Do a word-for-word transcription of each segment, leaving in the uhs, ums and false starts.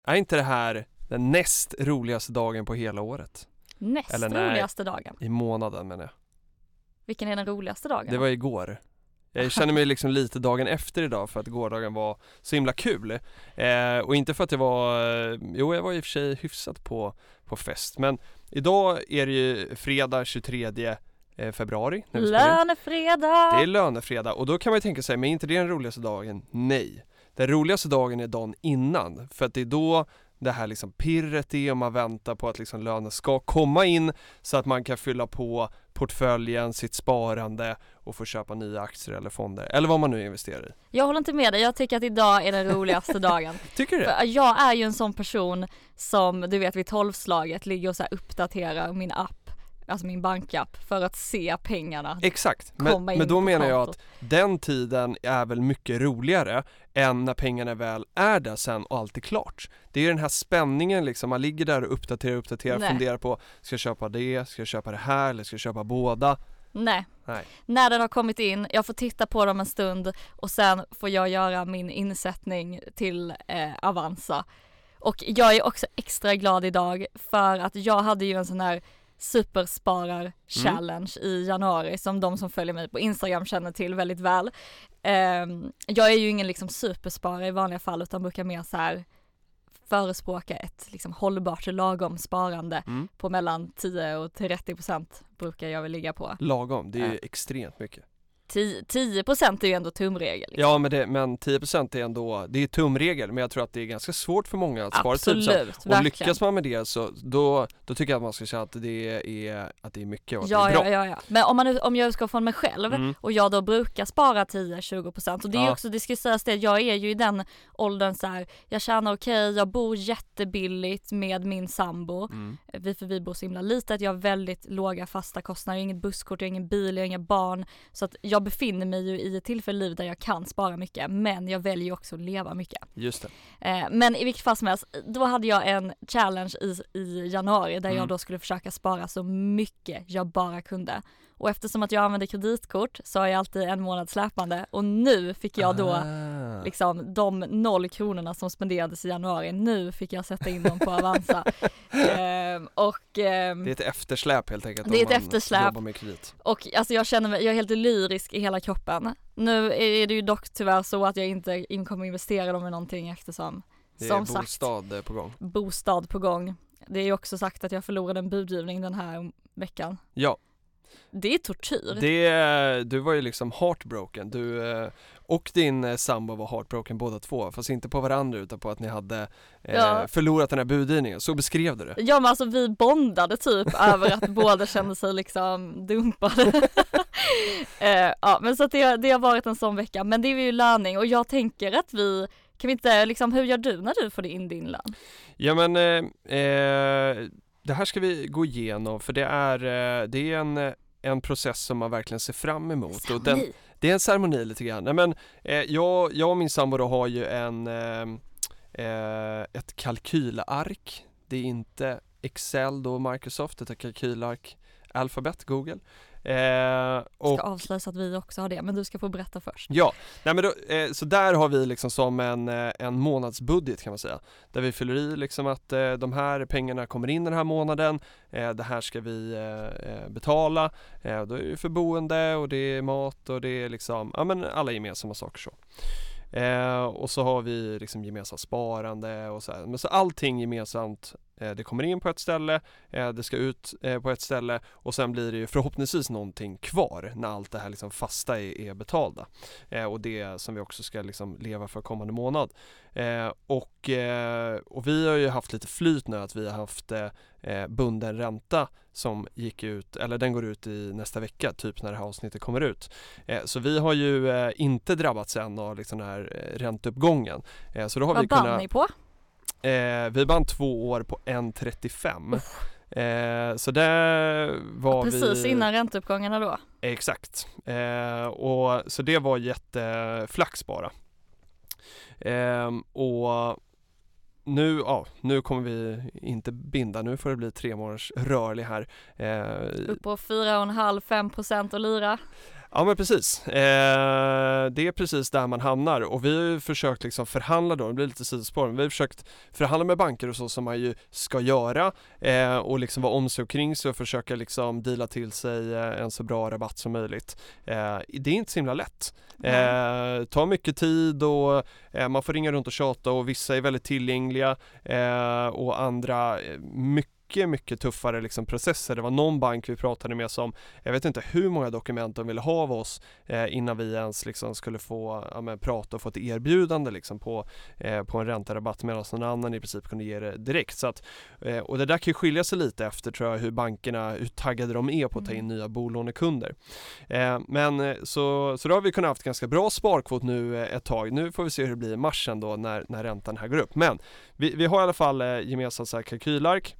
är inte det här den näst roligaste dagen på hela året? Näst Eller nej, roligaste dagen? I månaden menar jag. Vilken är den roligaste dagen? Det var igår. Jag känner mig liksom lite dagen efter idag för att gårdagen var så himla kul. Eh, och inte för att jag var, jo jag var i och för sig hyfsat på, på fest. Men idag är det ju fredag tjugotredje februari. Lönefredag! Det är lönefredag och då kan man ju tänka sig, men inte det är den roligaste dagen? Nej. Den roligaste dagen är dagen innan. För att det är då det här liksom pirret är och man väntar på att liksom lönen ska komma in så att man kan fylla på portföljen, sitt sparande och få köpa nya aktier eller fonder eller vad man nu investerar i. Jag håller inte med dig, jag tycker att idag är den roligaste dagen. Tycker du det? För jag är ju en sån person som, du vet, vid tolvslaget ligger och så här uppdaterar min app, alltså min bankapp, för att se pengarna. Exakt, men, men då menar jag att den tiden är väl mycket roligare än när pengarna väl är där sen och allt är klart. Det är ju den här spänningen liksom, man ligger där och uppdaterar, uppdaterar, Nej. funderar på, ska jag köpa det, ska jag köpa det här eller ska jag köpa båda? Nej. Nej. När den har kommit in, jag får titta på dem en stund och sen får jag göra min insättning till eh, Avanza. Och jag är också extra glad idag för att jag hade ju en sån här supersparar challenge mm. i januari som de som följer mig på Instagram känner till väldigt väl. Um, jag är ju ingen liksom supersparare i vanliga fall utan brukar mer så här förespråka ett liksom hållbart lagom sparande mm. på mellan tio och trettio procent brukar jag väl ligga på. Lagom, det är ju uh. extremt mycket. tio procent är ju ändå tumregel. Liksom. Ja, men, det, men tio procent är ändå, det är tumregel, men jag tror att det är ganska svårt för många att spara Absolut, tio procent. Och verkligen. lyckas man med det så då, då tycker jag att man ska säga att det är, att det är mycket och att ja, det är bra. Ja, ja, ja. Men om, man nu, om jag utgår från mig själv mm. och jag då brukar spara tio till tjugo procent och det är ja. också, det ska sägas det, jag är ju i den åldern så här, jag tjänar okej, okay, jag bor jättebilligt med min sambo. Mm. Vi, för vi bor så himla litet, jag har väldigt låga fasta kostnader, jag har inget busskort, jag har ingen bil, jag har inga barn. Så att jag befinner mig ju i ett tillfälle i livet där jag kan spara mycket, men jag väljer också att leva mycket. Just det. Eh, men i vilket fall som helst, då hade jag en challenge i, i januari där mm. jag då skulle försöka spara så mycket jag bara kunde. Och eftersom att jag använder kreditkort så har jag alltid en månad släpande och nu fick jag då ah. liksom de noll kronorna som spenderades i januari, nu fick jag sätta in dem på Avanza. eh, och, eh, det är ett eftersläp helt enkelt. Det är ett eftersläp. Med kredit. Och alltså jag känner mig, jag är helt lyrisk i hela kroppen. Nu är det ju dock tyvärr så att jag inte kommer investera dem i någonting eftersom det är som bostad sagt, på gång. Bostad på gång. Det är ju också sagt att jag förlorade en budgivning den här veckan. Ja. Det är tortyr. Det, du var ju liksom heartbroken. Du och din sambo var heartbroken båda två. Fast inte på varandra utan på att ni hade ja. eh, förlorat den här budgivningen. Så beskrev du det. Ja, men alltså vi bondade typ över att båda kände sig liksom dumpade. eh, ja, men så att det, det har varit en sån vecka. Men det är ju löning och jag tänker att vi kan vi inte liksom, hur gör du när du får in din lön? Ja men eh, eh, det här ska vi gå igenom för det är, det är en, en process som man verkligen ser fram emot. Och den, det är en ceremoni lite grann. Nej, men, eh, jag, jag och min sambo då har ju en, eh, ett kalkylark. Det är inte Excel då Microsoft, ett kalkylark Alphabet, Google. Eh, och, ska avslöja att vi också har det, men du ska få berätta först. Ja, nej men då, eh, så där har vi liksom som en, en månadsbudget kan man säga. Där vi fyller i liksom att eh, de här pengarna kommer in den här månaden. Eh, det här ska vi eh, betala. Eh, då är det för boende och det är mat och det är liksom, ja men alla gemensamma saker så. Eh, och så har vi liksom gemensamt sparande och så här. Men så allting gemensamt, eh, det kommer in på ett ställe, eh, det ska ut eh, på ett ställe och sen blir det ju förhoppningsvis någonting kvar när allt det här liksom fasta är, är betalda. Eh, och det som vi också ska liksom leva för kommande månad. Eh, och, eh, och vi har ju haft lite flyt nu att vi har haft eh, bunden ränta som gick ut, eller den går ut i nästa vecka typ när det här avsnittet kommer ut. Eh, så vi har ju eh, inte drabbats än av liksom den här eh, ränteuppgången. Eh, så då har Vad vi kunnat, bann ni på? Eh, vi vann två år på en komma trettiofem. Eh, så det var precis vi... Precis innan ränteuppgångarna då? Exakt. Eh, och, så det var jätteflax bara. Eh, och nu, ja, nu kommer vi inte binda, nu får det bli tre månaders rörlig här. Eh, Upp på fyra komma fem till fem procent och lira. Ja men precis, eh, det är precis där man hamnar och vi har ju försökt liksom förhandla då, det blir lite sidospår, vi har försökt förhandla med banker och så som man ju ska göra eh, och liksom vara om sig och kring sig och försöka liksom deala till sig eh, en så bra rabatt som möjligt. Eh, det är inte så himla lätt. Eh, tar mycket tid och eh, man får ringa runt och tjata och vissa är väldigt tillgängliga eh, och andra eh, mycket mycket, mycket tuffare liksom processer. Det var någon bank vi pratade med som, jag vet inte hur många dokument de ville ha av oss eh, innan vi ens liksom skulle få ja, men, prata och få ett erbjudande liksom, på, eh, på en ränterabatt medan någon annan i princip kunde ge det direkt. Så att, eh, och det där kan ju skilja sig lite efter tror jag hur bankerna, hur taggade de är på att ta in nya bolånekunder. Eh, men så, så då har vi kunnat haft ganska bra sparkvot nu ett tag. Nu får vi se hur det blir i mars då när, när räntan här går upp. Men vi, vi har i alla fall eh, gemensamt så här kalkylark.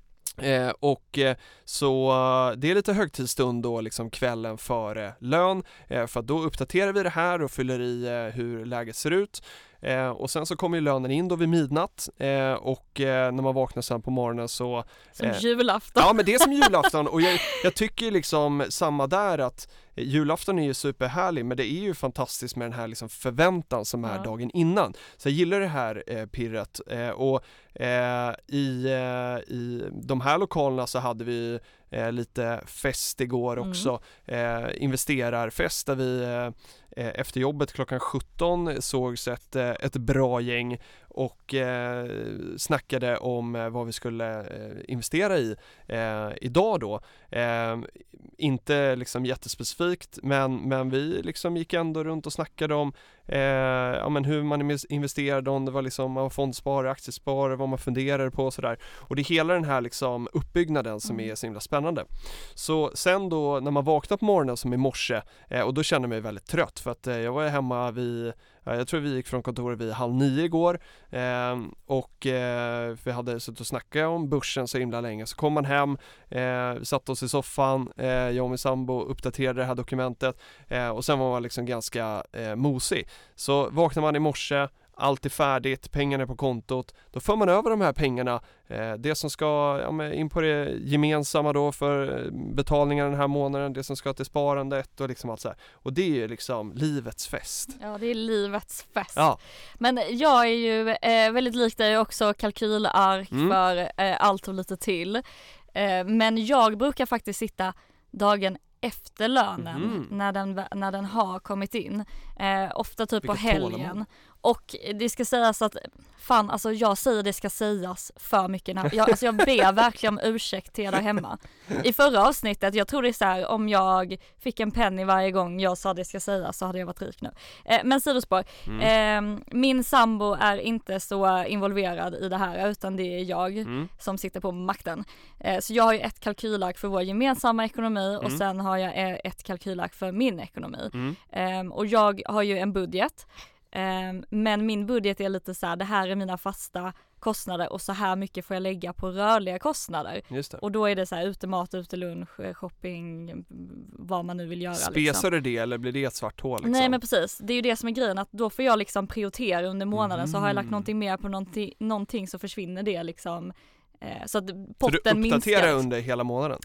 Eh, och eh, så uh, det är lite högtidsstund då liksom kvällen före lön eh, för att då uppdaterar vi det här och fyller i eh, hur läget ser ut. Eh, och sen så kommer ju lönen in då vid midnatt eh, och eh, när man vaknar sen på morgonen så... Som eh, julafton. Ja men det är som julafton och jag, jag tycker liksom samma där att julafton är ju superhärlig men det är ju fantastiskt med den här liksom förväntan som är ja. dagen innan. Så jag gillar det här eh, pirret eh, och eh, i, eh, i de här lokalerna så hade vi eh, lite fest igår mm. också. Eh, investerarfest där vi eh, efter jobbet klockan sjutton sågs ett, ett bra gäng och eh, snackade om eh, vad vi skulle eh, investera i eh, idag då. Eh, inte liksom jättespecifikt men, men vi liksom gick ändå runt och snackade om eh, ja, men hur man investerade, om det var liksom man fondsparare, aktiesparare, vad man funderar på och sådär. Och det är hela den här liksom uppbyggnaden som mm. är så himla spännande. Så sen då när man vaknar på morgonen som i morse eh, och då kände jag mig väldigt trött för att eh, jag var hemma vid jag tror vi gick från kontoret vid halv nio igår eh, och eh, vi hade suttit och snackat om börsen så himla länge. Så kom man hem, eh, satt oss i soffan, eh, jag och min sambo uppdaterade det här dokumentet eh, och sen var man liksom ganska eh, mosig. Så vaknar man i morse, allt är färdigt, pengarna är på kontot, då för man över de här pengarna, eh, det som ska ja, men in på det gemensamma då för betalningar den här månaden, det som ska till sparandet och liksom allt så här. Och det är ju liksom livets fest. Ja, det är livets fest. Ja. Men jag är ju eh, väldigt lik dig också kalkylark mm. för eh, allt och lite till. Eh, men jag brukar faktiskt sitta dagen efter lönen mm. när, den, när den har kommit in. Eh, ofta typ Vilket på helgen. Tålamod. Och det ska sägas att, fan alltså jag säger det ska sägas för mycket. När, jag, alltså jag ber verkligen om ursäkt till er där hemma. I förra avsnittet, jag tror det är så här, om jag fick en penny varje gång jag sa det ska sägas så hade jag varit rik nu. Eh, men sidospår, mm. eh, min sambo är inte så involverad i det här utan det är jag mm. som sitter på makten. Eh, så jag har ju ett kalkylark för vår gemensamma ekonomi mm. och sen har jag ett kalkylark för min ekonomi. Mm. Eh, och jag har ju en budget. Um, men min budget är lite så här, det här är mina fasta kostnader och så här mycket får jag lägga på rörliga kostnader. Just det. Och då är det så här utemat, utelunch, shopping, vad man nu vill göra. Spesar liksom. du det eller blir det ett svart hål? Liksom? Nej men precis, det är ju det som är grejen att då får jag liksom prioritera under månaden mm. så har jag lagt någonting mer på någonting, någonting så försvinner det liksom. Så att potten så du uppdaterar minskar. Under hela månaden?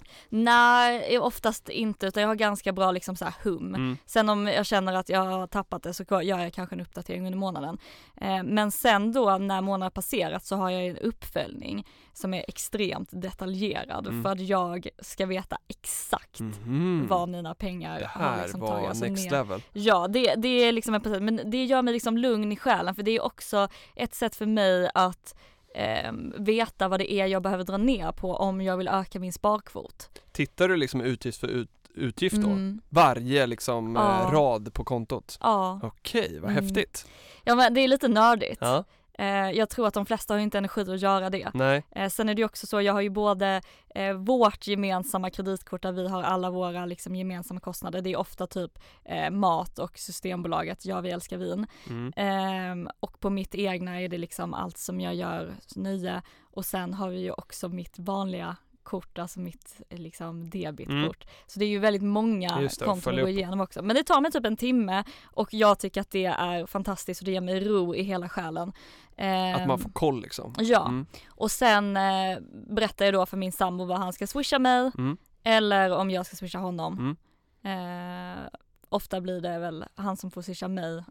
Nej, oftast inte utan jag har ganska bra liksom så här hum. Mm. Sen om jag känner att jag har tappat det så gör jag kanske en uppdatering under månaden. Men sen då när månaden passerat så har jag en uppföljning som är extremt detaljerad mm. för att jag ska veta exakt mm. vad mina pengar det här har liksom var tagit alltså next ner. level. Ja, det, det är liksom en, men det gör mig liksom lugn i själen för det är också ett sätt för mig att Eh, veta vad det är jag behöver dra ner på om jag vill öka min sparkvot. Tittar du liksom utgift för ut, utgift då? Mm. Varje liksom ja. eh, rad på kontot? Ja. Okej, vad mm. häftigt. Ja men det är lite nördigt. Ja. Eh, jag tror att de flesta har inte energi att göra det. Nej. Eh, sen är det också så, jag har ju både eh, vårt gemensamma kreditkort där vi har alla våra liksom, gemensamma kostnader. Det är ofta typ eh, mat och Systembolaget, ja vi älskar vin. Mm. Eh, och på mitt egna är det liksom allt som jag gör nöje. Och sen har vi ju också mitt vanliga kort, alltså mitt liksom debitkort. Mm. Så det är ju väldigt många konton att gå igenom också. Men det tar mig typ en timme och jag tycker att det är fantastiskt och det ger mig ro i hela själen. Eh, att man får koll liksom. Ja. Mm. Och sen eh, berättar jag då för min sambo vad han ska swisha mig mm. eller om jag ska swisha honom. Mm. Eh, ofta blir det väl han som får swisha mig.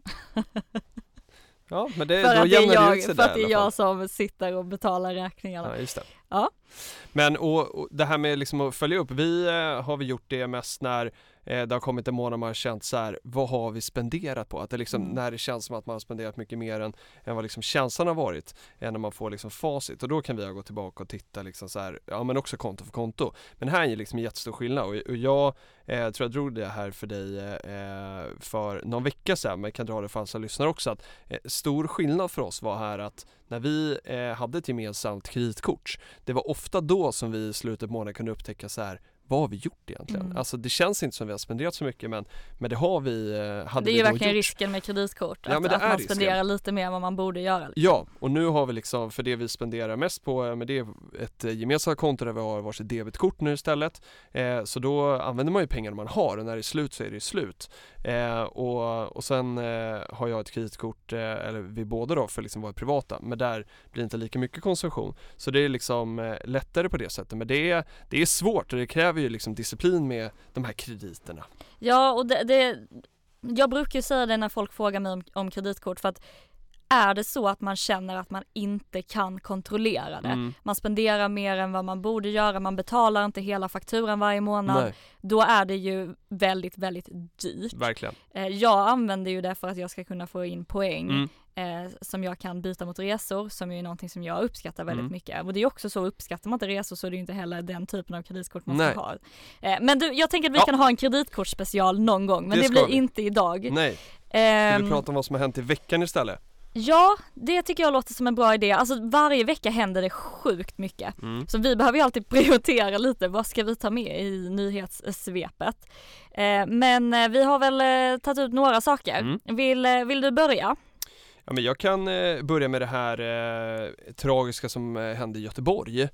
Ja, men det, för då att det är jämnar det ut jag, sig för där att det är i alla fall. jag som sitter och betalar räkningarna. Ja, just det. Ja. Men och, och det här med liksom att följa upp, vi eh, har vi gjort det mest när eh, det har kommit en månad man har känt så här, vad har vi spenderat på? Att det liksom, Mm. när det känns som att man har spenderat mycket mer än, än vad liksom känslan har varit, än när man får liksom facit. Och då kan vi ha gått tillbaka och titta liksom så här, ja men också konto för konto. Men här är ju liksom en jättestor skillnad och, och jag eh, tror jag drog det här för dig eh, för någon vecka sedan, men jag kan dra det för alla lyssnare också, att eh, stor skillnad för oss var här att när vi eh, hade ett gemensamt kreditkort, det var ofta då som vi i slutet på månaden kunde upptäcka så här, vad har vi gjort egentligen? Mm. Alltså det känns inte som vi har spenderat så mycket, men, men det har vi, eh, hade Det är vi ju då verkligen gjort. risken med kreditkort, Ja, att, men det att är man risken. spenderar lite mer än vad man borde göra. Liksom. Ja, och nu har vi liksom, för det vi spenderar mest på, eh, men det är ett eh, gemensamt konto där vi har varsitt debetkort nu istället. Eh, så då använder man ju pengarna man har och när det är slut så är det slut. Eh, och, och sen eh, har jag ett kreditkort, eh, eller vi båda då, för liksom våra privata, men där blir inte lika mycket konsumtion. Så det är liksom eh, lättare på det sättet, men det är, det är svårt och det kräver ju liksom disciplin med de här krediterna. Ja, och det, det, jag brukar ju säga det när folk frågar mig om, om kreditkort, för att är det så att man känner att man inte kan kontrollera det, Mm. man spenderar mer än vad man borde göra, man betalar inte hela fakturan varje månad, Nej, då är det ju väldigt, väldigt dyrt. verkligen. Eh, Jag använder ju det för att jag ska kunna få in poäng Mm. eh, som jag kan byta mot resor, som ju är någonting som jag uppskattar väldigt Mm. mycket. Och det är också så, uppskattar man inte resor så är det ju inte heller den typen av kreditkort man Nej. ska ha. Eh, men du, jag tänker att vi Ja. kan ha en kreditkortsspecial någon gång, men Det det, ska blir vi. inte idag. Nej, ska Ehm, vi prata om vad som har hänt i veckan istället? Ja, det tycker jag låter som en bra idé. Alltså varje vecka händer det sjukt mycket. Mm. Så vi behöver ju alltid prioritera lite, vad ska vi ta med i nyhetssvepet? Eh, men eh, vi har väl eh, tagit ut några saker. Mm. Vill, eh, vill du börja? Ja, men jag kan eh, börja med det här eh, tragiska som eh, hände i Göteborg.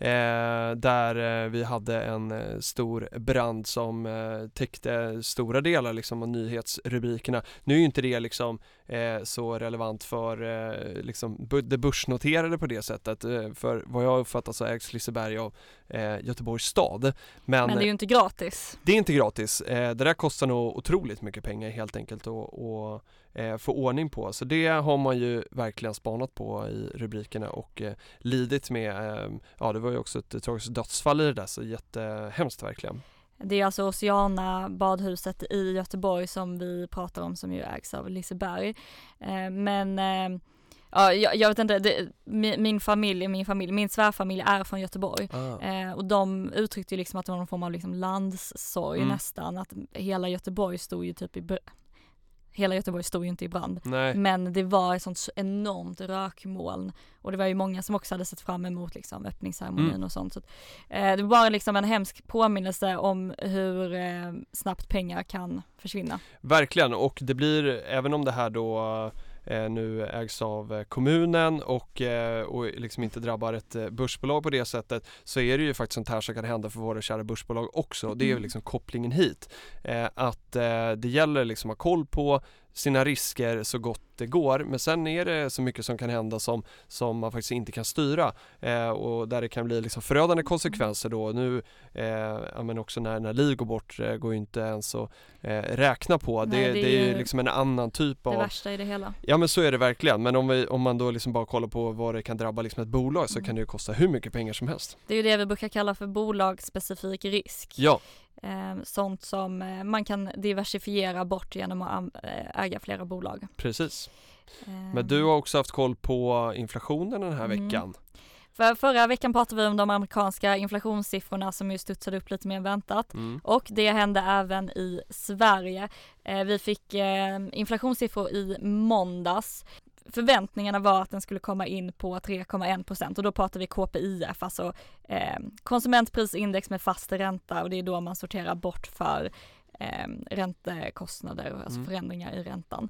Eh, där eh, vi hade en eh, stor brand som eh, täckte stora delar liksom, av nyhetsrubrikerna. Nu är ju inte det liksom, eh, så relevant för eh, liksom, bu- det börsnoterade på det sättet. Eh, för vad jag uppfattar så ägs Liseberg av eh, Göteborgs stad. Men, Men det är ju inte gratis. det är inte gratis. Eh, det där kostar nog otroligt mycket pengar helt enkelt att och, eh, få ordning på. Så det har man ju verkligen spanat på i rubrikerna och eh, lidit med. Eh, ja, det var ju också ett tragiskt dödsfall i det där, så jättehemskt verkligen. Det är alltså Oceana badhuset i Göteborg som vi pratar om, som ju ägs av Liseberg. Eh, men eh, ja, jag, jag vet inte, det, min, min familj, min familj, min svärfamilj är från Göteborg. Ah. Eh, och de uttryckte ju liksom att det var någon form av liksom landssorg Mm. nästan. Att hela Göteborg stod ju typ i br- Hela Göteborg stod ju inte i brand. Nej. Men det var ett sånt enormt rökmoln. Och det var ju många som också hade sett fram emot liksom, öppningsceremonin Mm. och sånt. Så att, eh, det var bara liksom en hemsk påminnelse om hur eh, snabbt pengar kan försvinna. Verkligen, och det blir, även om det här då eh, nu ägs av eh, kommunen och, eh, och liksom inte drabbar ett eh, börsbolag på det sättet, så är det ju faktiskt sånt här som kan hända för våra kära börsbolag också. Det är ju Mm. liksom kopplingen hit. Eh, att eh, det gäller liksom att ha koll på sina risker så gott det går, men sen är det så mycket som kan hända som, som man faktiskt inte kan styra eh, och där det kan bli liksom förödande konsekvenser då. Nu, eh, ja, men också när, när Li går bort eh, går ju inte ens att eh, räkna på. Nej, det, det är det är ju ju liksom en annan typ Det av... värsta i det hela. Ja, men så är det verkligen, men om, vi, om man då liksom bara kollar på vad det kan drabba liksom ett bolag, så Mm. kan det ju kosta hur mycket pengar som helst. Det är ju det vi brukar kalla för bolagsspecifik risk. Ja, Eh, sånt som eh, man kan diversifiera bort genom att am- eh, äga flera bolag. precis. Eh, Men du har också haft koll på inflationen den här Mm. veckan. För förra veckan pratade vi om de amerikanska inflationssiffrorna som ju studsade upp lite mer än väntat. Mm. Och det hände även i Sverige. Eh, vi fick eh, inflationssiffror i måndags. Förväntningarna var att den skulle komma in på tre komma en procent och då pratar vi K P I F, alltså eh, konsumentprisindex med fast ränta, och det är då man sorterar bort för eh, räntekostnader, alltså Mm. förändringar i räntan.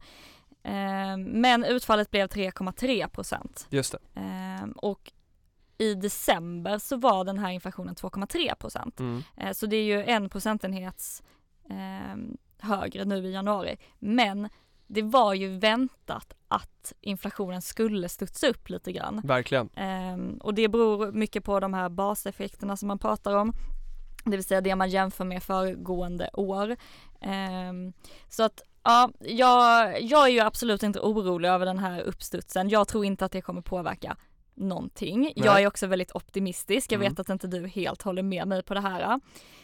Eh, men utfallet blev tre komma tre procent. Just det. Eh, och i december så var den här inflationen två komma tre procent. Mm. Eh, så det är ju en procentenhets eh, högre nu i januari. Men det var ju väntat att inflationen skulle studsa upp lite grann. Verkligen. Eh, och det beror mycket på de här baseffekterna som man pratar om. Det vill säga det man jämför med föregående år. Um, så att ja, jag, jag är ju absolut inte orolig över den här uppstudsen. Jag tror inte att det kommer påverka någonting. Nej. Jag är också väldigt optimistisk. Jag vet mm. att inte du helt håller med mig på det här.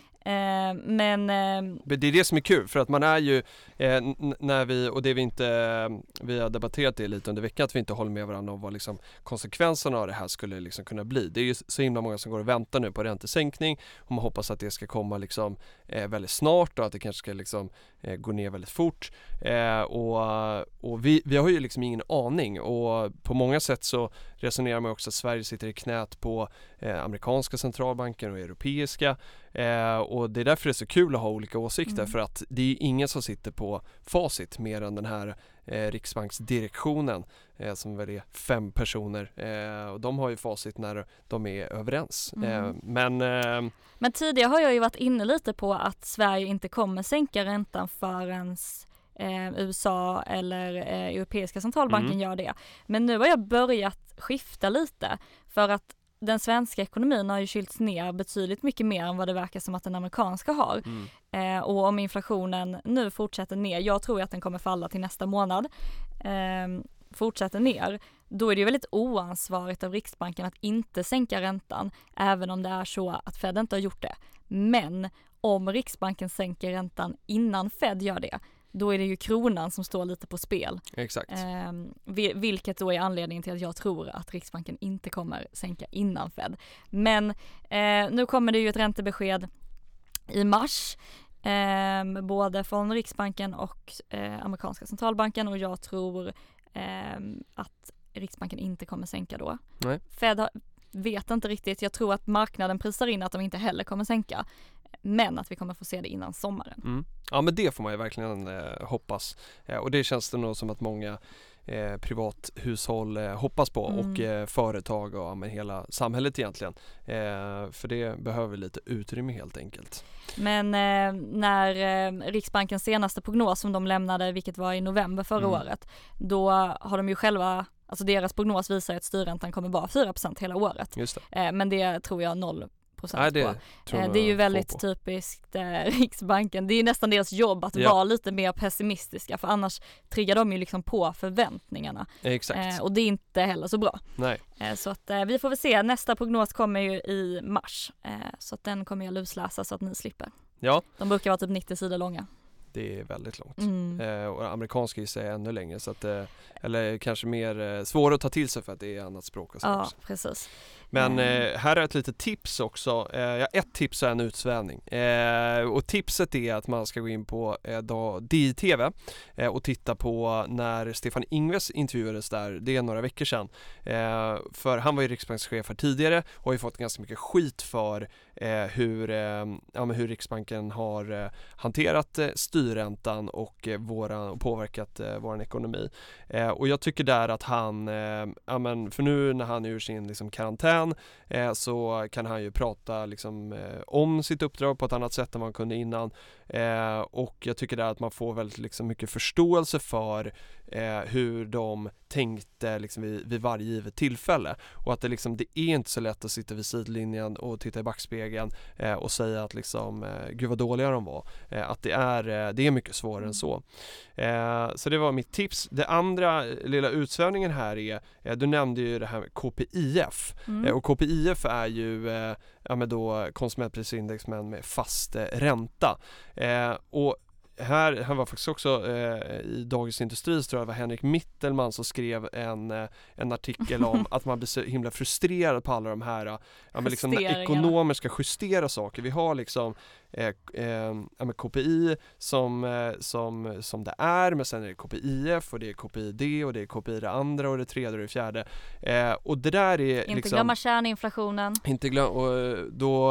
Eh, men, eh, det är det som är kul, för att man är ju eh, n- när vi, och det vi inte vi har debatterat det lite under veckan, att vi inte håller med varandra om vad liksom konsekvenserna av det här skulle liksom kunna bli. Det är ju så himla många som går och väntar nu på räntesänkning, och man hoppas att det ska komma liksom eh, väldigt snart, och att det kanske ska liksom eh, gå ner väldigt fort. Eh, och och vi, vi har ju liksom ingen aning, och på många sätt så resonerar man också att Sverige sitter i knät på eh, amerikanska centralbanken och europeiska. Eh, och det är därför det är så kul att ha olika åsikter, mm. för att det är ingen som sitter på facit mer än den här eh, riksbanksdirektionen eh, som väl är fem personer, eh, och de har ju facit när de är överens. Mm. Eh, men, eh, men tidigare har jag ju varit inne lite på att Sverige inte kommer sänka räntan förrän eh, U S A eller eh, Europeiska centralbanken mm. gör det. Men nu har jag börjat skifta lite, för att den svenska ekonomin har ju kylts ner betydligt mycket mer än vad det verkar som att den amerikanska har. Mm. Eh, och om inflationen nu fortsätter ner, jag tror att den kommer falla till nästa månad, eh, fortsätter ner, då är det ju väldigt oansvarigt av Riksbanken att inte sänka räntan, även om det är så att Fed inte har gjort det. Men om Riksbanken sänker räntan innan Fed gör det, då är det ju kronan som står lite på spel. Exakt. Eh, vilket då är anledningen till att jag tror att Riksbanken inte kommer sänka innan Fed. Men eh, nu kommer det ju ett räntebesked i mars, eh, både från Riksbanken och eh, amerikanska centralbanken, och jag tror eh, att Riksbanken inte kommer sänka då. Nej. Fed har, vet inte riktigt. Jag tror att marknaden prisar in att de inte heller kommer sänka. Men att vi kommer få se det innan sommaren. Mm. Ja, men det får man ju verkligen eh, hoppas. Eh, och det känns det nog som att många eh, privathushåll eh, hoppas på. Mm. Och eh, företag och ja, men hela samhället egentligen. Eh, för det behöver lite utrymme helt enkelt. Men eh, när eh, Riksbankens senaste prognos som de lämnade, vilket var i november förra mm. året, då har de ju själva, alltså deras prognos visar att styrräntan kommer vara fyra procent hela året. Just det. Eh, men det tror jag noll. Nej, det, på. Eh, det är ju väldigt typiskt eh, Riksbanken. Det är nästan deras jobb att ja. vara lite mer pessimistiska, för annars triggar de ju liksom på förväntningarna. Exakt. Eh, och det är inte heller så bra. Nej. Eh, så att eh, vi får väl se. Nästa prognos kommer ju i mars. Eh, så att den kommer jag lusläsa så att ni slipper. Ja. De brukar vara typ nittio sidor långa. Det är väldigt långt. Mm. Eh, och amerikanska gissar är ännu längre, så att, eh, eller kanske mer eh, svårt att ta till sig för att det är annat språk och så. Ja, också. Precis. Men eh, här är ett litet tips också. Eh, ja, ett tips är en utsvävning. Eh, och tipset är att man ska gå in på eh, D I T V eh, och titta på när Stefan Ingves intervjuades där. Det är några veckor sedan. Eh, för han var ju riksbankschef här tidigare och har ju fått ganska mycket skit för eh, hur, eh, ja, men hur Riksbanken har eh, hanterat eh, styrräntan och, eh, våran, och påverkat eh, vår ekonomi. Eh, och jag tycker där att han, eh, ja, men för nu när han är ur sin liksom, karantän Eh, så kan han ju prata liksom, eh, om sitt uppdrag på ett annat sätt än man kunde innan. Eh, och jag tycker där att man får väldigt liksom, mycket förståelse för eh, hur de tänkte liksom, vid, vid varje givet tillfälle. Och att det, liksom, det är inte så lätt att sitta vid sidlinjen och titta i backspegeln eh, och säga att liksom, eh, gud vad dåliga de var. Eh, att det är, eh, det är mycket svårare än så. Eh, så det var mitt tips. Det andra lilla utsvävningen här är, eh, du nämnde ju det här med K P I F. Mm. Eh, och K P I F är ju eh, ja, men då konsumentprisindex men med fast eh, ränta. Eh, och här, här var faktiskt också eh, i Dagens Industri, tror jag det var Henrik Mittelman som skrev en, eh, en artikel om att man blir så himla frustrerad på alla de här ja, men liksom när ekonomer ska justera saker. Vi har liksom eh, eh, ja, men K P I som, eh, som, som det är, men sen är det K P I F och det är K P I D och det är K P I det andra och det tredje och det fjärde. Eh, och det där är inte liksom, glömma kärninflationen. Inte glömma, och då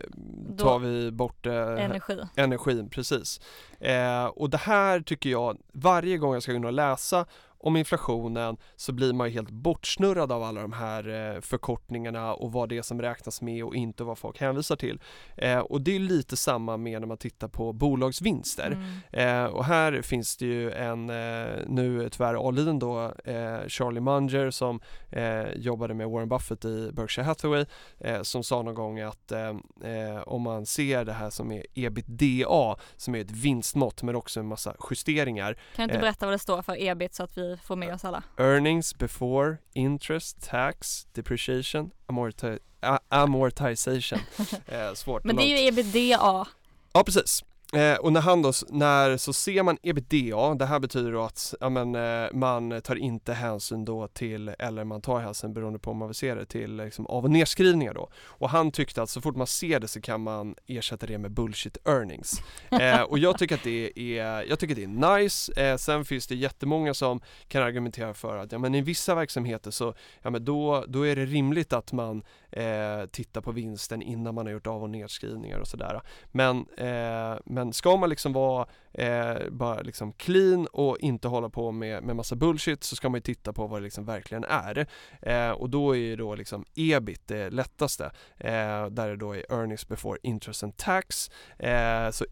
tar då, vi bort eh, energi. energin, precis. Eh, och det här tycker jag, varje gång jag ska kunna läsa om inflationen så blir man ju helt bortsnurrad av alla de här eh, förkortningarna och vad det är som räknas med och inte vad folk hänvisar till. Eh, och det är lite samma med när man tittar på bolagsvinster. Mm. Eh, och här finns det ju en eh, nu tyvärr avliden då eh, Charlie Munger som eh, jobbade med Warren Buffett i Berkshire Hathaway eh, som sa någon gång att eh, eh, om man ser det här som är EBITDA som är ett vinstmått men också en massa justeringar. Kan du inte berätta vad det står för E B I T så att vi får med oss alla? Earnings before interest, tax, depreciation, amorti- a- amortization. eh, svårt. Men det är ju E B D A. Ja, precis. Eh, och när han då, när så ser man EBITDA, det här betyder då att ja, men, eh, man tar inte hänsyn då till, eller man tar hänsyn beroende på om man vill se det till liksom, av- och nedskrivningar då. Och han tyckte att så fort man ser det så kan man ersätta det med bullshit earnings. Eh, och jag tycker att det är, jag tycker det är nice. Eh, sen finns det jättemånga som kan argumentera för att ja, men i vissa verksamheter så ja, men då, då är det rimligt att man eh, tittar på vinsten innan man har gjort av- och nedskrivningar och sådär. Men, eh, men ska man liksom vara eh, bara liksom clean och inte hålla på med, med massa bullshit så ska man ju titta på vad det liksom verkligen är. Eh, och då är ju då liksom E B I T det lättaste. Eh, där det då är earnings before interest and tax. Eh, så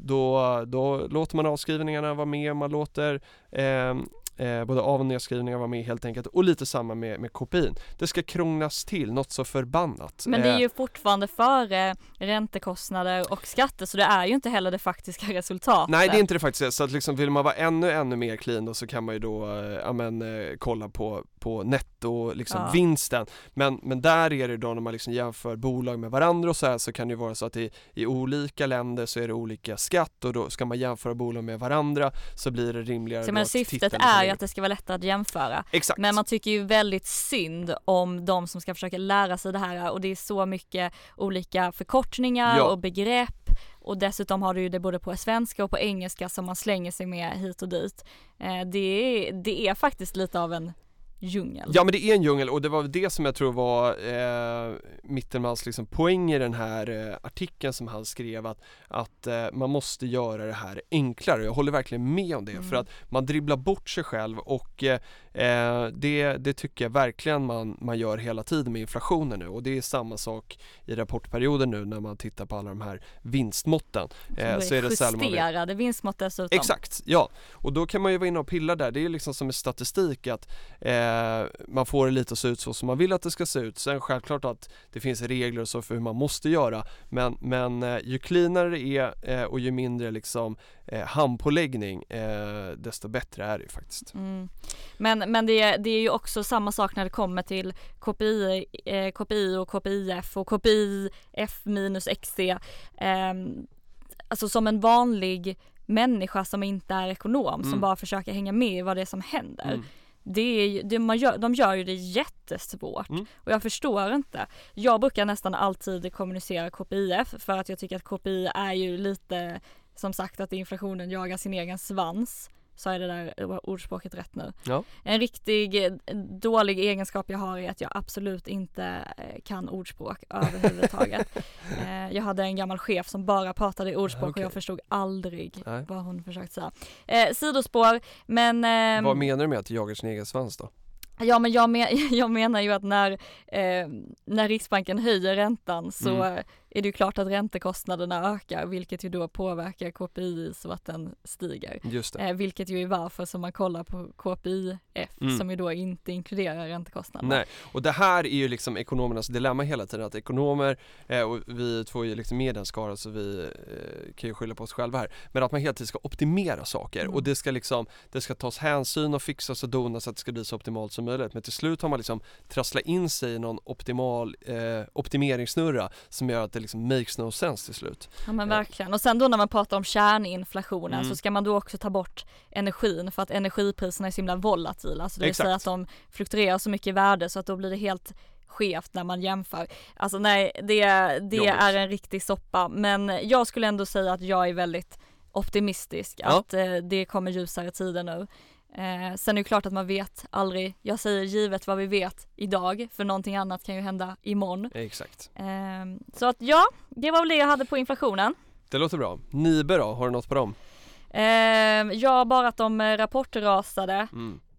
då, då låter man avskrivningarna vara med, man låter eh, Eh, både av- och nedskrivningar var med helt enkelt och lite samma med, med K P I. Det ska krånglas till, något så förbannat. Men det är ju fortfarande före räntekostnader och skatter så det är ju inte heller det faktiska resultatet. Nej, det är inte det faktiska. Så att liksom vill man vara ännu, ännu mer clean då så kan man ju då äh, amen, äh, kolla på, på netto liksom ja. vinsten. Men, men där är det då när man liksom jämför bolag med varandra och så här så kan det ju vara så att i, i olika länder så är det olika skatt och då ska man jämföra bolag med varandra så blir det rimligare. Så men syftet är ju att det ska vara lättare att jämföra. Exakt. Men man tycker ju väldigt synd om de som ska försöka lära sig det här och det är så mycket olika förkortningar ja. och begrepp och dessutom har du ju det både på svenska och på engelska som man slänger sig med hit och dit. Eh, det, är, det är faktiskt lite av en djungel. Ja, men det är en djungel och det var det som jag tror var eh, Mittelmans liksom poäng i den här eh, artikeln som han skrev att, att eh, man måste göra det här enklare. Jag håller verkligen med om det mm. för att man dribblar bort sig själv och eh, det, det tycker jag verkligen man, man gör hela tiden med inflationen nu och det är samma sak i rapportperioden nu när man tittar på alla de här vinstmåtten. Eh, så är det justerade vinstmått dessutom. Exakt, ja. Och då kan man ju vara inne och pilla där. Det är liksom som en statistik att eh, man får det lite att se ut så som man vill att det ska se ut. Sen självklart att det finns regler och så för hur man måste göra. Men, men eh, ju cleanare det är eh, och ju mindre liksom eh, handpåläggning eh, desto bättre är det ju faktiskt. Mm. Men, men det, det är ju också samma sak när det kommer till K P I, eh, K P I och K P I F och K P I F minus X D. Eh, alltså som en vanlig människa som inte är ekonom mm. som bara försöker hänga med i vad det är som händer. Mm. Det är, det man gör, de gör ju det jättesvårt mm. och jag förstår inte. Jag brukar nästan alltid kommunicera K P I F för att jag tycker att K P I är ju lite som sagt att inflationen jagar sin egen svans. Så är det där ordspråket rätt nu. Ja. En riktig dålig egenskap jag har är att jag absolut inte kan ordspråk överhuvudtaget. Jag hade en gammal chef som bara pratade i ordspråk okay. och jag förstod aldrig Nej. vad hon försökte säga. Eh, sidospår, men... Eh, vad menar du med att du jagar sin egen svans då? Ja, men jag, men, jag menar ju att när, eh, när Riksbanken höjer räntan så mm. är det ju klart att räntekostnaderna ökar, vilket ju då påverkar K P I så att den stiger. Just det. Eh, vilket ju är varför som man kollar på K P I F mm. som ju då inte inkluderar räntekostnaderna. Nej, och det här är ju liksom ekonomernas dilemma hela tiden, att ekonomer, eh, och vi två är ju liksom med den skara så vi eh, kan ju skylla på oss själva här, men att man hela tiden ska optimera saker mm. och det ska liksom, det ska tas hänsyn och fixas och donas så att det ska bli så optimalt som möjligt, men till slut har man liksom trasslat in sig i någon optimal eh, optimeringssnurra som gör att det liksom makes no sense till slut. Ja men verkligen. Och sen då när man pratar om kärninflationen mm. så ska man då också ta bort energin för att energipriserna är så himla volatila. Alltså det vill säga att de fluktuerar så mycket i värde så att då blir det helt skevt när man jämför. Alltså nej, det, det är en riktig soppa. Men jag skulle ändå säga att jag är väldigt optimistisk ja. att eh, det kommer ljusare tider nu. Eh, sen är det klart att man vet aldrig, jag säger givet vad vi vet idag, för någonting annat kan ju hända imorgon. Exakt. Eh, så att ja, det var väl det jag hade på inflationen. Det låter bra. Nibe då, har du något på dem? Eh, ja, bara att de rapportrasade. Mm.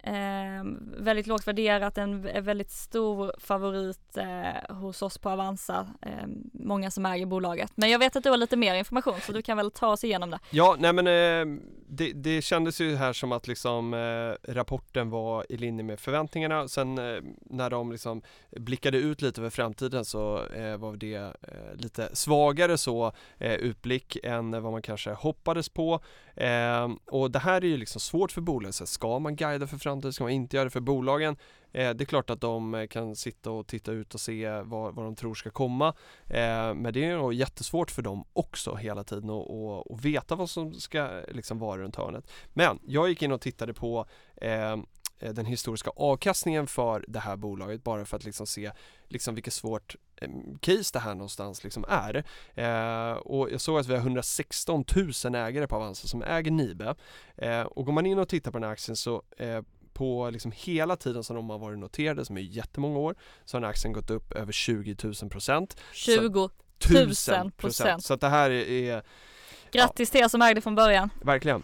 Eh, väldigt lågt värderat, en, en väldigt stor favorit eh, hos oss på Avanza. Eh, många som äger bolaget. Men jag vet att du har lite mer information så du kan väl ta oss igenom det. Ja, nej men eh, det, det kändes ju här som att liksom eh, rapporten var i linje med förväntningarna. Sen eh, när de liksom blickade ut lite över framtiden så eh, var det eh, lite svagare så eh, utblick än vad man kanske hoppades på. Eh, och det här är ju liksom svårt för bolagen. Så ska man guida för framtiden? Ska man inte göra det för bolagen? Eh, det är klart att de kan sitta och titta ut och se vad, vad de tror ska komma. Eh, men det är nog jättesvårt för dem också hela tiden att och, och veta vad som ska liksom vara runt hörnet. Men jag gick in och tittade på eh, den historiska avkastningen för det här bolaget bara för att liksom se liksom vilket svårt eh, case det här någonstans liksom är. Eh, och jag såg att vi har hundrasexton tusen ägare på Avanza som äger Nibe. Eh, och går man in och tittar på den här aktien så eh, på liksom hela tiden som de har varit noterade, som är jättemånga år, så har den aktien gått upp över tjugo tusen procent. tjugo tusen procent. Så att det här är... är Grattis ja, till er som ägde från början. Verkligen.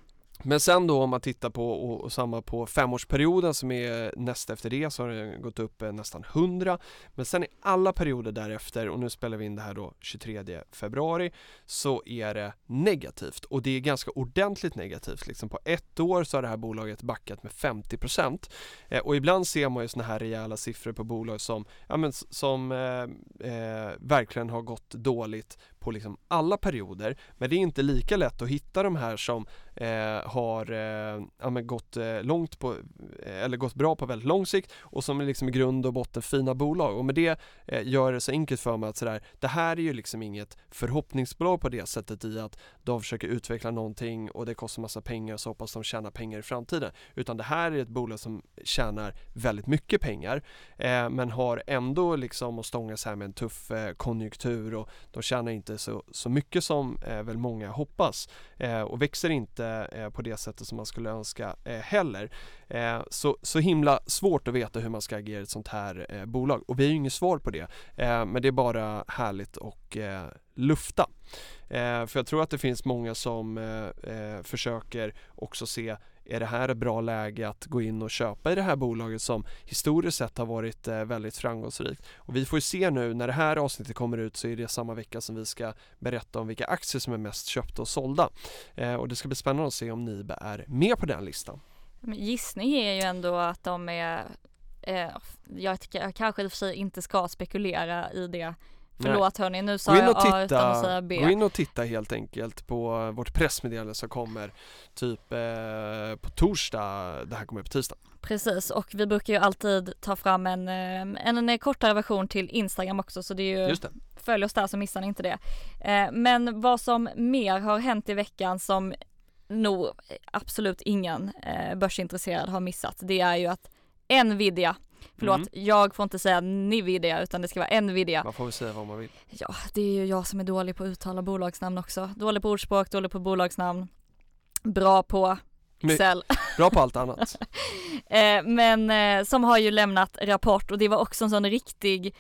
Men sen då om man tittar på och, och samma på femårsperioden som är näst efter det så har den gått upp eh, nästan hundra. Men sen i alla perioder därefter, och nu spelar vi in det här då tjugotredje februari, så är det negativt. Och det är ganska ordentligt negativt. Liksom på ett år så har det här bolaget backat med femtio procent. Eh, och ibland ser man ju såna här rejäla siffror på bolag som, ja, men, som eh, eh, verkligen har gått dåligt på liksom alla perioder. Men det är inte lika lätt att hitta de här som eh, har eh, ja, men gått eh, långt på eller gått bra på väldigt lång sikt och som är liksom i grund och botten fina bolag. Och med det eh, gör det så enkelt för mig att sådär, det här är ju liksom inget förhoppningsbolag på det sättet i att de försöker utveckla någonting och det kostar massa pengar så hoppas de tjänar pengar i framtiden. Utan det här är ett bolag som tjänar väldigt mycket pengar eh, men har ändå liksom att stångas här med en tuff eh, konjunktur och de tjänar inte så, så mycket som eh, väl många hoppas eh, och växer inte eh, på det sättet som man skulle önska eh, heller. Eh, så, så himla svårt att veta hur man ska agera i ett sånt här eh, bolag och vi har ju inget svar på det eh, men det är bara härligt och eh, lufta. Eh, för jag tror att det finns många som eh, eh, försöker också se, är det här ett bra läge att gå in och köpa i det här bolaget som historiskt sett har varit eh, väldigt framgångsrikt. Och vi får ju se nu när det här avsnittet kommer ut så är det samma vecka som vi ska berätta om vilka aktier som är mest köpta och sålda. Eh, och det ska bli spännande att se om Nibe är med på den listan. Men gissning är ju ändå att de är, eh, jag tycker kanske i och för sig inte ska spekulera i det. Förlåt hörni, nu sa jag A utan att säga B. Gå in och titta helt enkelt på vårt pressmeddelande som kommer typ eh, på torsdag, det här kommer på tisdag. Precis, och vi brukar ju alltid ta fram en, en, en kortare version till Instagram också så det är ju, Just det. Följ oss där så missar ni inte det. Eh, men vad som mer har hänt i veckan som nog absolut ingen eh, börsintresserad har missat, det är ju att Nvidia, förlåt, mm. jag får inte säga Nvidia utan det ska vara Nvidia. Man får väl säga vad man vill. Ja, det är ju jag som är dålig på att uttala bolagsnamn också. Dålig på ordspråk, dålig på bolagsnamn. Bra på Excel. Bra på allt annat. eh, men eh, som har ju lämnat rapport och det var också en sån riktig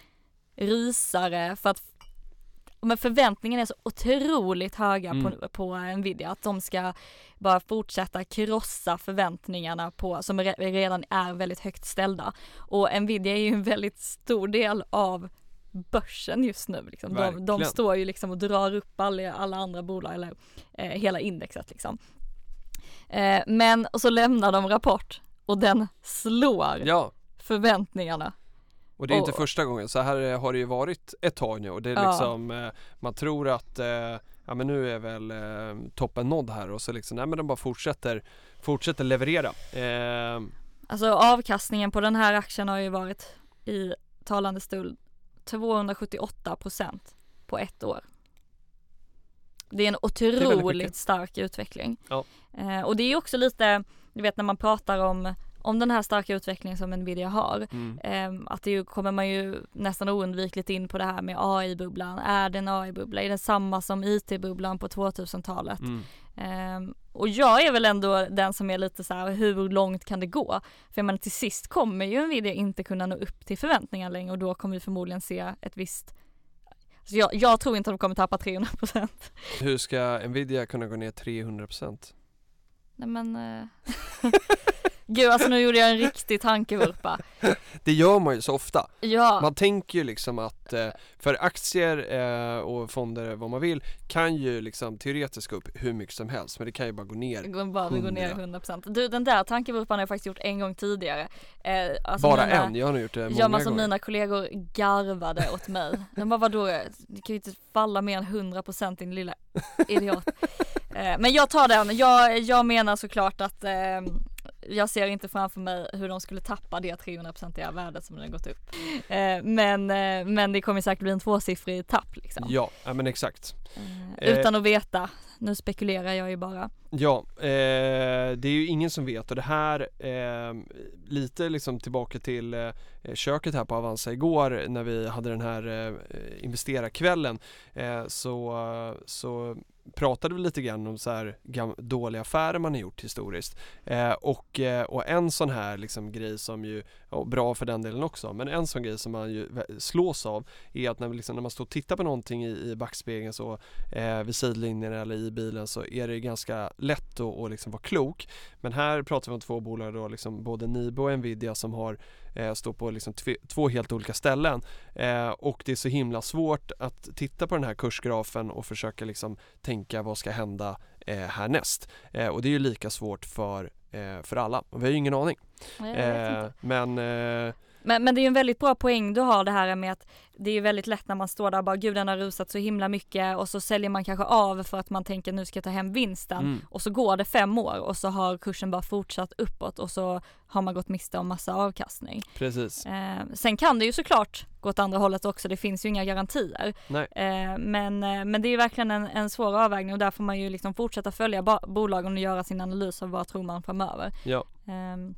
rysare för att men förväntningen är så otroligt höga mm. på, på Nvidia att de ska bara fortsätta krossa förväntningarna på, som re- redan är väldigt högt ställda. Och Nvidia är ju en väldigt stor del av börsen just nu. Liksom. De, de står ju liksom och drar upp alla, alla andra bolag eller eh, hela indexet. Liksom. Eh, men och så lämnar de rapport och den slår ja. förväntningarna. Och det är inte oh. första gången, så här har det ju varit ett tag nu och det är ja. liksom, eh, man tror att eh, ja men nu är väl eh, toppen nådd här och så liksom, nej men de bara fortsätter, fortsätter leverera. Eh. Alltså avkastningen på den här aktien har ju varit i talande stund tvåhundrasjuttioåtta procent på ett år. Det är en otroligt är stark utveckling. Ja. Eh, och det är ju också lite, du vet när man pratar om om den här starka utvecklingen som Nvidia har, mm. eh, att det ju, kommer man ju nästan oundvikligt in på det här med A I-bubblan. Är det en A I-bubbla? Är det samma som I T-bubblan på tvåtusentalet? Mm. Eh, och jag är väl ändå den som är lite så här, hur långt kan det gå? För man till sist kommer ju Nvidia inte kunna nå upp till förväntningar längre och då kommer vi förmodligen se ett visst... Alltså jag, jag tror inte att de kommer tappa trehundra procent. Hur ska Nvidia kunna gå ner trehundra procent? Nej men... Eh... Gud, alltså nu gjorde jag en riktig tankevurpa. Det gör man ju så ofta. Ja. Man tänker ju liksom att eh, för aktier eh, och fonder, vad man vill, kan ju liksom teoretiskt gå upp hur mycket som helst, men det kan ju bara gå ner. Det går bara det går ner hundra procent. Du, den där tankevurpan har jag faktiskt gjort en gång tidigare. Eh, alltså bara mina, en? Jag har nog gjort det många ja, men alltså gånger. Mina kollegor garvade åt mig. De bara, vadå? Det kan ju inte falla mer än hundra procent, din lilla idiot. eh, men jag tar den. Jag, jag menar såklart att eh, jag ser inte framför mig hur de skulle tappa det trehundra procentiga värdet som den har gått upp. Eh, men, eh, men det kommer säkert bli en tvåsiffrig tapp. Liksom. Ja, men exakt. Eh, utan att veta. Nu spekulerar jag ju bara. Ja, eh, det är ju ingen som vet, och det här eh, lite liksom tillbaka till eh, köket här på Avanza igår när vi hade den här eh, investerarkvällen, eh, så, så pratade vi lite grann om så här gam- dåliga affärer man har gjort historiskt. Eh, och, eh, och en sån här liksom grej som ju, ja, bra för den delen också, men en sån grej som man ju slås av är att när, liksom, när man står och tittar på någonting i, i backspegeln så eh, vid sidlinjen eller i bilen, så är det ganska lätt att, att liksom vara klok. Men här pratar vi om två bolag då, liksom både Nibo och Nvidia, som har eh, står på liksom tv- två helt olika ställen, eh, och det är så himla svårt att titta på den här kursgrafen och försöka liksom tänka vad ska hända eh, härnäst. Eh, och det är ju lika svårt för, eh, för alla. Och vi har ju ingen aning. Eh, men eh, Men, men det är ju en väldigt bra poäng du har, det här med att det är väldigt lätt när man står där och bara, gud, den har rusat så himla mycket, och så säljer man kanske av för att man tänker nu ska jag ta hem vinsten, mm. och så går det fem år och så har kursen bara fortsatt uppåt och så har man gått miste om massa avkastning. Precis. Eh, sen kan det ju såklart gå åt andra hållet också, det finns ju inga garantier. Nej. Eh, men, men det är ju verkligen en, en svår avvägning, och där får man ju liksom fortsätta följa ba- bolagen och göra sin analys av vad tror man framöver. Ja. Eh,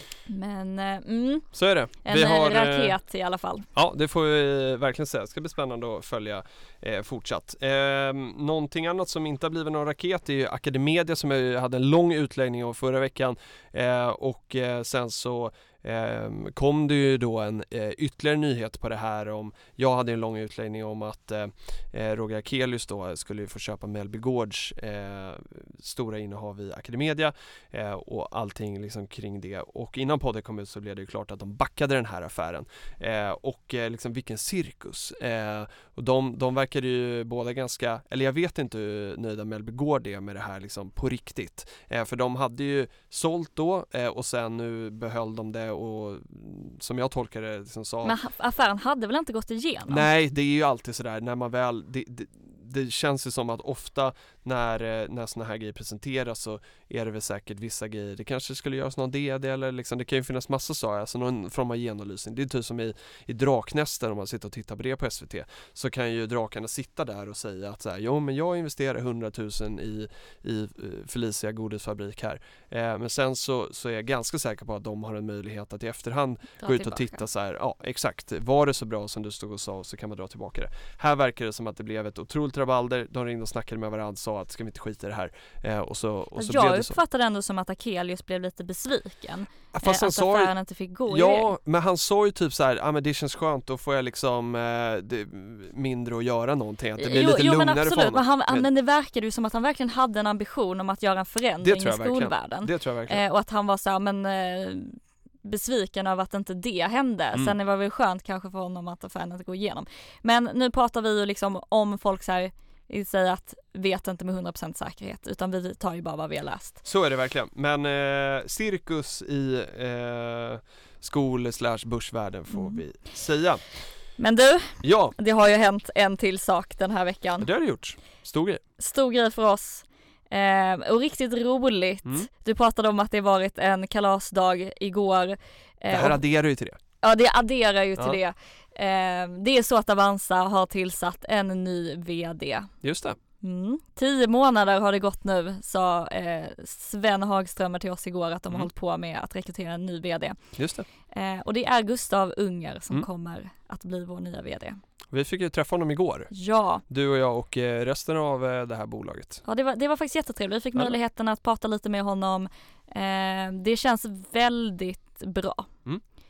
Men mm, så är det. En vi har, raket i alla fall. Ja, det får vi verkligen säga. Det ska bli spännande att följa eh, fortsatt. Eh, någonting annat som inte har blivit någon raket är ju Academedia, som jag hade en lång utläggning om förra veckan. Eh, och eh, sen så Eh, kom det ju då en eh, ytterligare nyhet på det här. Om, jag hade en lång utläggning om att eh, Roger Akelius då skulle få köpa Mellby Gårds eh, stora innehav i Academedia, eh, och allting liksom kring det. Och innan podden kom ut så blev det ju klart att de backade den här affären. Eh, och eh, liksom vilken cirkus. Eh, och de, de verkade ju båda ganska, eller jag vet inte hur nöjda Mellby Gård är med det här liksom på riktigt. Eh, för de hade ju sålt då, eh, och sen nu behöll de det. Och som jag tolkar det liksom sa... Men affären hade väl inte gått igenom? Nej, det är ju alltid sådär när man väl... Det, det, det känns ju som att ofta när, när såna här grejer presenteras så är det väl säkert vissa grejer. Det kanske skulle göras någon D D eller liksom, det kan ju finnas massa saker, alltså någon form av genolysning. Det är typ som i, i Draknästen, om man sitter och tittar på det på S V T, så kan ju drakarna sitta där och säga att så här, jo men jag investerar hundratusen i, i Felicia godisfabrik här. Eh, men sen så, så är jag ganska säker på att de har en möjlighet att i efterhand dra gå ut och titta så här, ja exakt, var det så bra som du stod och sa, så kan man dra tillbaka det. Här verkar det som att det blev ett otroligt rabalder. De ringde och snackade med varandra och sa att ska vi inte skita i det här. Eh, och så, och så jag blev det så. uppfattade ändå som att Akelius blev lite besviken. Fast han eh, att sa affären inte fick gå ja, iväg. Men han sa ju typ så här, ah, men det känns skönt, då får jag liksom eh, det, mindre att göra någonting. Att det blir jo, lite jo, lugnare men absolut, för honom. Men, han, men, men det verkade ju som att han verkligen hade en ambition om att göra en förändring i skolvärlden. Det tror jag verkligen. Eh, och att han var så här, men eh, besviken över att inte det hände. Mm. Sen det var väl skönt kanske för honom att affären inte går igenom. Men nu pratar vi ju liksom om folk så här, säger att vet inte med hundra procent säkerhet, utan vi tar ju bara vad vi har läst. Så är det verkligen. Men eh, cirkus i eh, skol slash börsvärlden får mm. vi säga. Men du, ja. det har ju hänt en till sak den här veckan. Det har det gjort. Stor grej. Stor grej för oss. Eh, och riktigt roligt. Mm. Du pratade om att det varit en kalasdag igår. Eh, det här och, adderar ju till det. Ja, det adderar ju till ja. det. Eh, det är så att Avanza har tillsatt en ny vd. Just det. Mm. Tio månader har det gått nu, sa eh, Sven Hagströmer till oss igår, att de mm. har hållit på med att rekrytera en ny vd. Just det. Eh, och det är Gustav Unger som mm. kommer att bli vår nya vd. Vi fick ju träffa honom igår. Ja. Du och jag och resten av det här bolaget. Ja, det var, det var faktiskt jättetrevligt. Vi fick ja. möjligheten att prata lite med honom. Eh, det känns väldigt bra. Mm.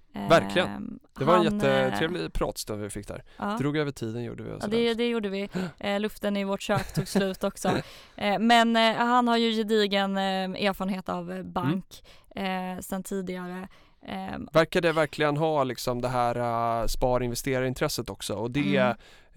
Verkligen. Det var Han, en jättetrevlig pratstund vi fick där. Ja. Drog över tiden gjorde vi. Och ja, det, det gjorde vi. Eh, luften i vårt kök tog slut också. Eh, men eh, han har ju gedigen eh, erfarenhet av bank mm. eh, sedan tidigare. Eh, Verkar det verkligen ha liksom det här uh, sparinvesterarintresset också. Och det mm.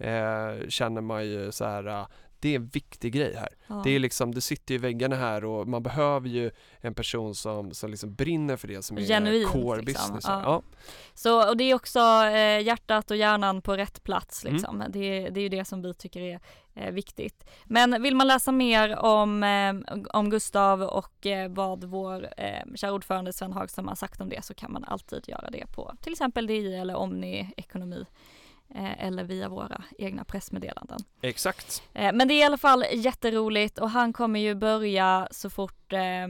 eh, känner man ju så här... Uh, det är en viktig grej här. Ja. Det är liksom, det sitter i väggarna här och man behöver ju en person som, som liksom brinner för det som är genuint, core liksom. business. Ja. Ja. Så, och det är också eh, hjärtat och hjärnan på rätt plats. Liksom. Mm. Det, det är ju det som vi tycker är eh, viktigt. Men vill man läsa mer om, eh, om Gustav och eh, vad vår eh, kära ordförande Sven Hagström har sagt om det, så kan man alltid göra det på till exempel D I eller Omni Ekonomi. Eller via våra egna pressmeddelanden. Exakt. Men det är i alla fall jätteroligt och han kommer ju börja så fort eh,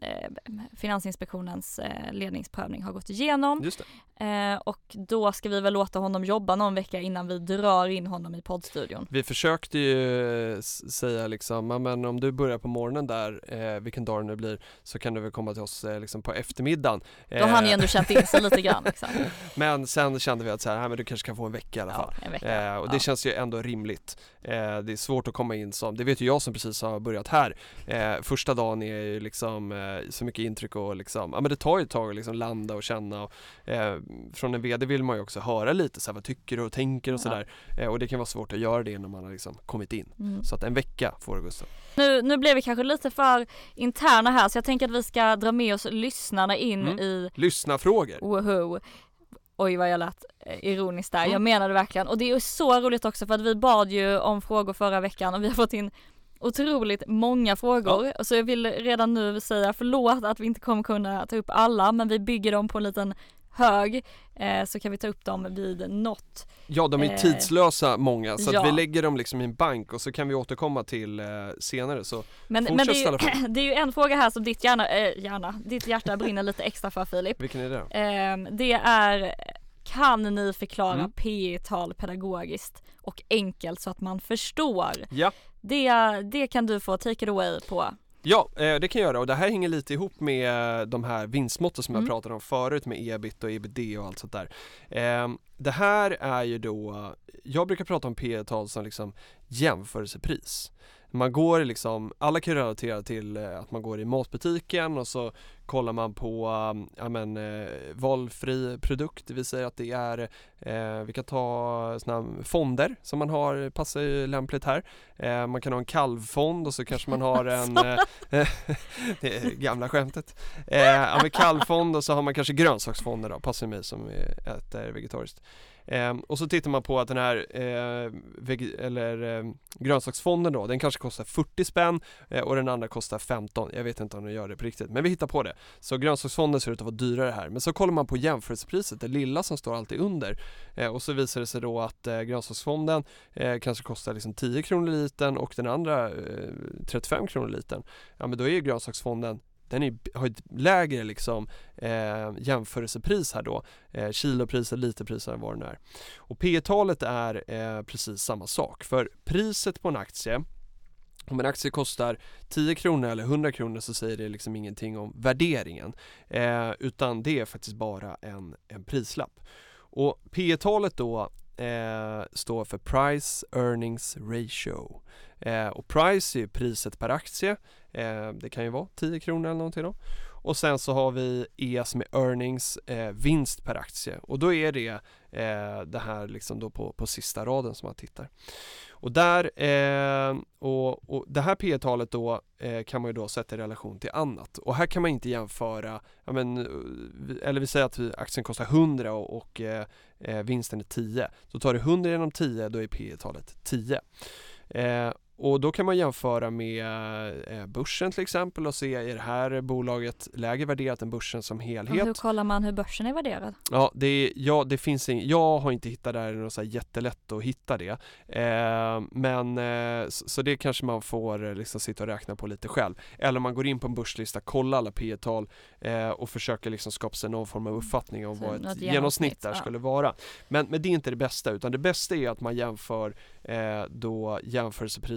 Finansinspektionens eh, ledningsprövning har gått igenom. Just det. Eh, och då ska vi väl låta honom jobba någon vecka innan vi drar in honom i poddstudion. Vi försökte ju säga liksom, men om du börjar på morgonen där, eh, vilken dag det nu blir, så kan du väl komma till oss eh, liksom på eftermiddagen. Då har han ju ändå känt in sig lite grann. Liksom. Men sen kände vi att så här, här, men du kanske kan få en vecka i alla fall. Ja, en vecka. Eh, och det ja. känns ju ändå rimligt. Eh, det är svårt att komma in som, det vet ju jag som precis har börjat här. Eh, första dagen är ju liksom eh, så mycket intryck och liksom, ja men det tar ju ett tag att liksom landa och känna. Och, eh, från en vd vill man ju också höra lite så här, vad tycker du och tänker och sådär. Ja. Eh, och det kan vara svårt att göra det när man har liksom kommit in. Mm. Så att en vecka får det, Gustav. Nu, nu blev vi kanske lite för interna här, så jag tänker att vi ska dra med oss lyssnarna in mm. i... Lyssnarfrågor. Woho. Oj vad jag lät ironiskt där, mm. jag menade verkligen. Och det är ju så roligt också för att vi bad ju om frågor förra veckan och vi har fått in otroligt många frågor. Ja. Så jag vill redan nu säga förlåt att vi inte kommer kunna ta upp alla, men vi bygger dem på en liten hög, eh, så kan vi ta upp dem vid något. Ja, de är eh, tidslösa många, så ja. att vi lägger dem liksom i en bank och så kan vi återkomma till eh, senare. Så men men det, är ju, det är ju en fråga här som ditt, hjärna, äh, hjärna, ditt hjärta brinner lite extra för, Filip. Vilken är det då? Eh, det är, kan ni förklara mm. P E-tal pedagogiskt och enkelt så att man förstår? Ja. Det, det kan du få take it away på. Ja, det kan jag göra, och det här hänger lite ihop med de här vinstmåtten som mm. jag pratade om förut med E B I T och E B D och allt sånt där. Det här är ju då, jag brukar prata om P E-tal som liksom jämförelsepris. Man går liksom, alla kan relatera till att man går i matbutiken och så kollar man på ja men, eh, valfri produkt, det vill säga att det är, eh, vi kan ta såna fonder som man har, passar ju lämpligt här. Eh, man kan ha en kalvfond och så kanske man har en, eh, det är gamla skämtet, eh, ja, med kalvfond och så har man kanske grönsaksfonder då, passar mig som äter vegetariskt. Eh, och så tittar man på att den här eh, veg- eller, eh, grönsaksfonden då, den kanske kostar fyrtio spänn eh, och den andra kostar femton. Jag vet inte om den gör det på riktigt, men vi hittar på det. Så grönsaksfonden ser ut att vara dyrare här. Men så kollar man på jämförelsepriset, det lilla som står alltid under. Eh, och så visar det sig då att eh, grönsaksfonden eh, kanske kostar liksom tio kronor litern och den andra eh, trettiofem kronor litern. Ja, men då är ju grönsaksfonden, den är, har ett lägre liksom, eh, jämförelsepris här då. Eh, kilopriser, literpriser, vad det nu är. Och P E-talet är eh, precis samma sak. För priset på en aktie, om en aktie kostar tio kronor eller hundra kronor, så säger det liksom ingenting om värderingen. Eh, utan det är faktiskt bara en, en prislapp. Och P E-talet då eh, står för Price Earnings Ratio. Eh, och price är ju priset per aktie. Eh, det kan ju vara tio kronor eller någonting då. Och sen så har vi E som är earnings, eh, vinst per aktie. Och då är det eh, det här liksom då på, på sista raden som man tittar. Och där eh, och, och det här P E-talet då eh, kan man ju då sätta i relation till annat. Och här kan man inte jämföra, ja men, eller vi säger att aktien kostar hundra och, och eh, vinsten är tio. Så tar du hundra genom tio, då är P E-talet tio. Eh, och då kan man jämföra med eh, börsen till exempel och se, är det här bolaget lägre värderat än börsen som helhet? Och hur kollar man hur börsen är värderad? Ja, det, är, ja, det finns ing, jag har inte hittat det här, det är något så här jättelätt att hitta det. Eh, men eh, så, så det kanske man får liksom sitta och räkna på lite själv. Eller man går in på en börslista, kollar alla P E-tal eh, och försöker liksom skapa sig någon form av uppfattning om så vad ett genomsnitt, genomsnitt där ja. skulle vara. Men, men det är inte det bästa, utan det bästa är att man jämför eh, då jämförelsepris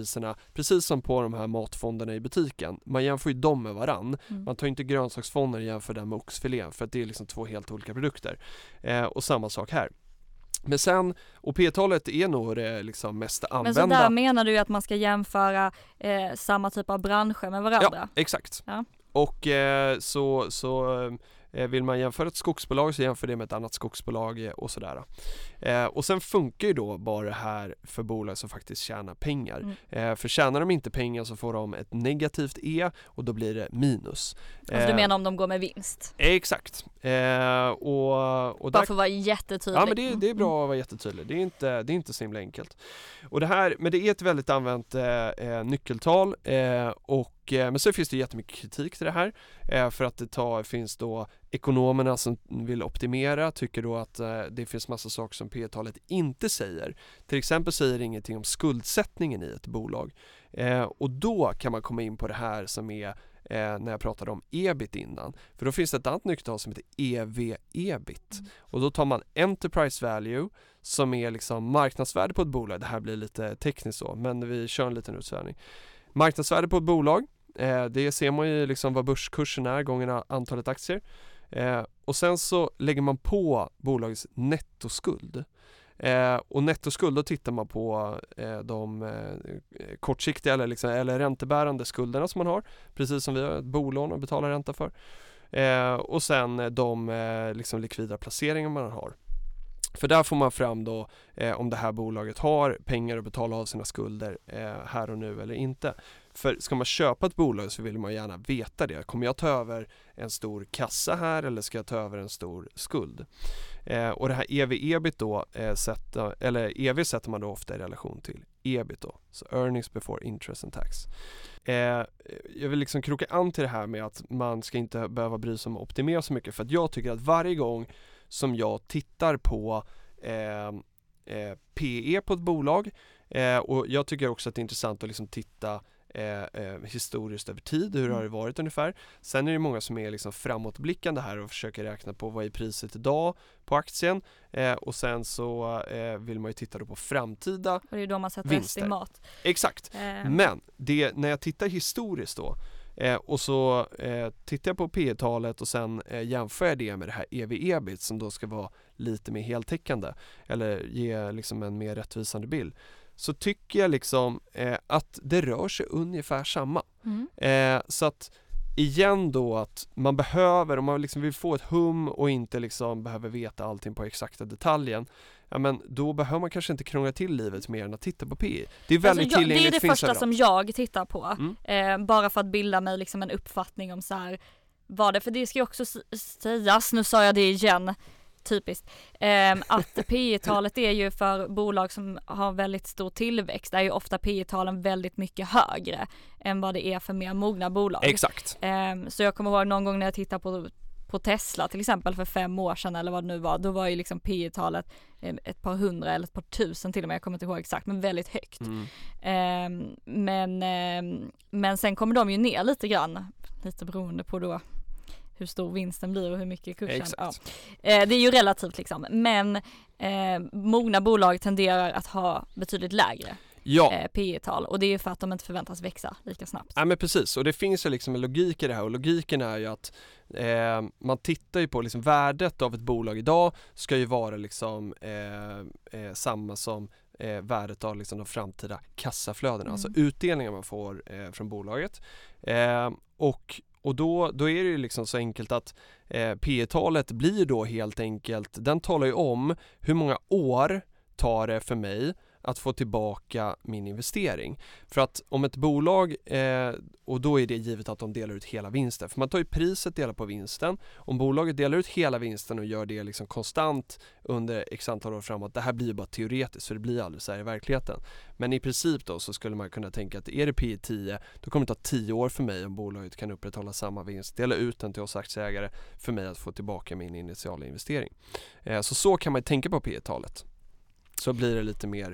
priserna, precis som på de här matfonderna i butiken. Man jämför ju dem med varann. Mm. Man tar inte grönsaksfonder och jämför den med oxfilén, för att det är liksom två helt olika produkter. Eh, och samma sak här. Men sen, och P-talet är nog det liksom mest använda. Men så där menar du att man ska jämföra eh, samma typ av branscher med varandra? Ja, exakt. Ja. Och eh, så, så eh, vill man jämföra ett skogsbolag så jämför det med ett annat skogsbolag eh, och sådär. Eh, och sen funkar ju då bara det här för bolag som faktiskt tjänar pengar. Mm. Eh, för tjänar de inte pengar så får de ett negativt E och då blir det minus. Alltså eh, du menar om de går med vinst? Eh, exakt. Eh, och, och bara där, för att vara jättetydlig. Ja, men det, det är bra att vara jättetydlig. Det är inte, det är inte så himla enkelt. Och det här, men det är ett väldigt använt eh, nyckeltal eh, och men så finns det jättemycket kritik till det här eh, för att det tar, finns då ekonomerna som vill optimera, tycker då att eh, det finns massa saker som P-talet inte säger. Till exempel säger det ingenting om skuldsättningen i ett bolag. Eh, och då kan man komma in på det här som är eh, när jag pratade om ebit innan. För då finns det ett annat nyckeltal som heter E V-ebit. Mm. Och då tar man enterprise value som är liksom marknadsvärde på ett bolag. Det här blir lite tekniskt så, men vi kör en liten utsvävning. Marknadsvärde på ett bolag, eh, det ser man ju liksom vad börskursen är gångerna antalet aktier. Eh, och sen så lägger man på bolagets nettoskuld. Eh, och nettoskuld, då tittar man på eh, de eh, kortsiktiga eller, liksom, eller räntebärande skulderna som man har. Precis som vi har ett bolån och betalar ränta för. Eh, och sen de eh, liksom likvida placeringar man har. För där får man fram då eh, om det här bolaget har pengar att betala av sina skulder eh, här och nu eller inte. För ska man köpa ett bolag så vill man gärna veta det. Kommer jag ta över en stor kassa här eller ska jag ta över en stor skuld? Eh, och det här E V-ebit då, eh, sätta, eller E V sätter man då ofta i relation till ebit då. Så earnings before interest and tax. Eh, jag vill liksom kroka an till det här med att man ska inte behöva bry sig om att optimera så mycket. För att jag tycker att varje gång som jag tittar på eh, eh, P E på ett bolag eh, och jag tycker också att det är intressant att liksom titta eh, eh, historiskt över tid, hur har det varit ungefär. Sen är det många som är liksom framåtblickande här och försöker räkna på vad är priset idag på aktien eh, och sen så eh, vill man ju titta då på framtida vinster. Och det är då man sätter estimat. Exakt, eh. men det, när jag tittar historiskt då Eh, och så eh, tittar jag på P-talet och sen eh, jämför jag det med det här E V-ebit som då ska vara lite mer heltäckande eller ge liksom en mer rättvisande bild. Så tycker jag liksom eh, att det rör sig ungefär samma. Mm. Eh, så att igen då att man behöver, om man liksom vill få ett hum och inte liksom behöver veta allting på exakta detaljen, ja men då behöver man kanske inte krångla till livet mer än att titta på P I. Det är väldigt alltså, jag, tillgängligt. Det är det första som jag tittar på. Mm. Eh, bara för att bilda mig liksom en uppfattning om så här, vad det, för det ska ju också sägas, nu sa jag det igen, typiskt, eh, att P I-talet är ju för bolag som har väldigt stor tillväxt, där är ju ofta P I-talen väldigt mycket högre än vad det är för mer mogna bolag. Exakt. Eh, så jag kommer ihåg någon gång när jag tittade på på Tesla till exempel för fem år sedan eller vad det nu var, då var ju liksom P I-talet ett par hundra eller ett par tusen till och med, jag kommer inte ihåg exakt, men väldigt högt. Mm. Eh, men, eh, men sen kommer de ju ner lite grann, lite beroende på då hur stor vinsten blir och hur mycket kursen. Ja. Eh, det är ju relativt liksom, men eh, mogna bolag tenderar att ha betydligt lägre. Ja. Eh, P I-tal, och det är ju för att de inte förväntas växa lika snabbt. Ja men precis, och det finns ju liksom en logik i det här, och logiken är ju att eh, man tittar ju på liksom värdet av ett bolag idag ska ju vara liksom eh, eh, samma som eh, värdet av liksom de framtida kassaflödena, mm. alltså utdelningar man får eh, från bolaget. Eh, och Och då, då är det ju liksom så enkelt att eh, P I-talet blir då helt enkelt, den talar ju om hur många år tar det för mig att få tillbaka min investering. För att om ett bolag, eh, och då är det givet att de delar ut hela vinsten. För man tar ju priset, delar på vinsten. Om bolaget delar ut hela vinsten och gör det liksom konstant under x antal år framåt, det här blir ju bara teoretiskt, så det blir aldrig så här i verkligheten. Men i princip då så skulle man kunna tänka att är det P I tio, då kommer det ta tio år för mig om bolaget kan upprätthålla samma vinst, dela ut den till oss aktieägare för mig att få tillbaka min initiala investering. Eh, så så kan man tänka på P I-talet. Så blir det lite mer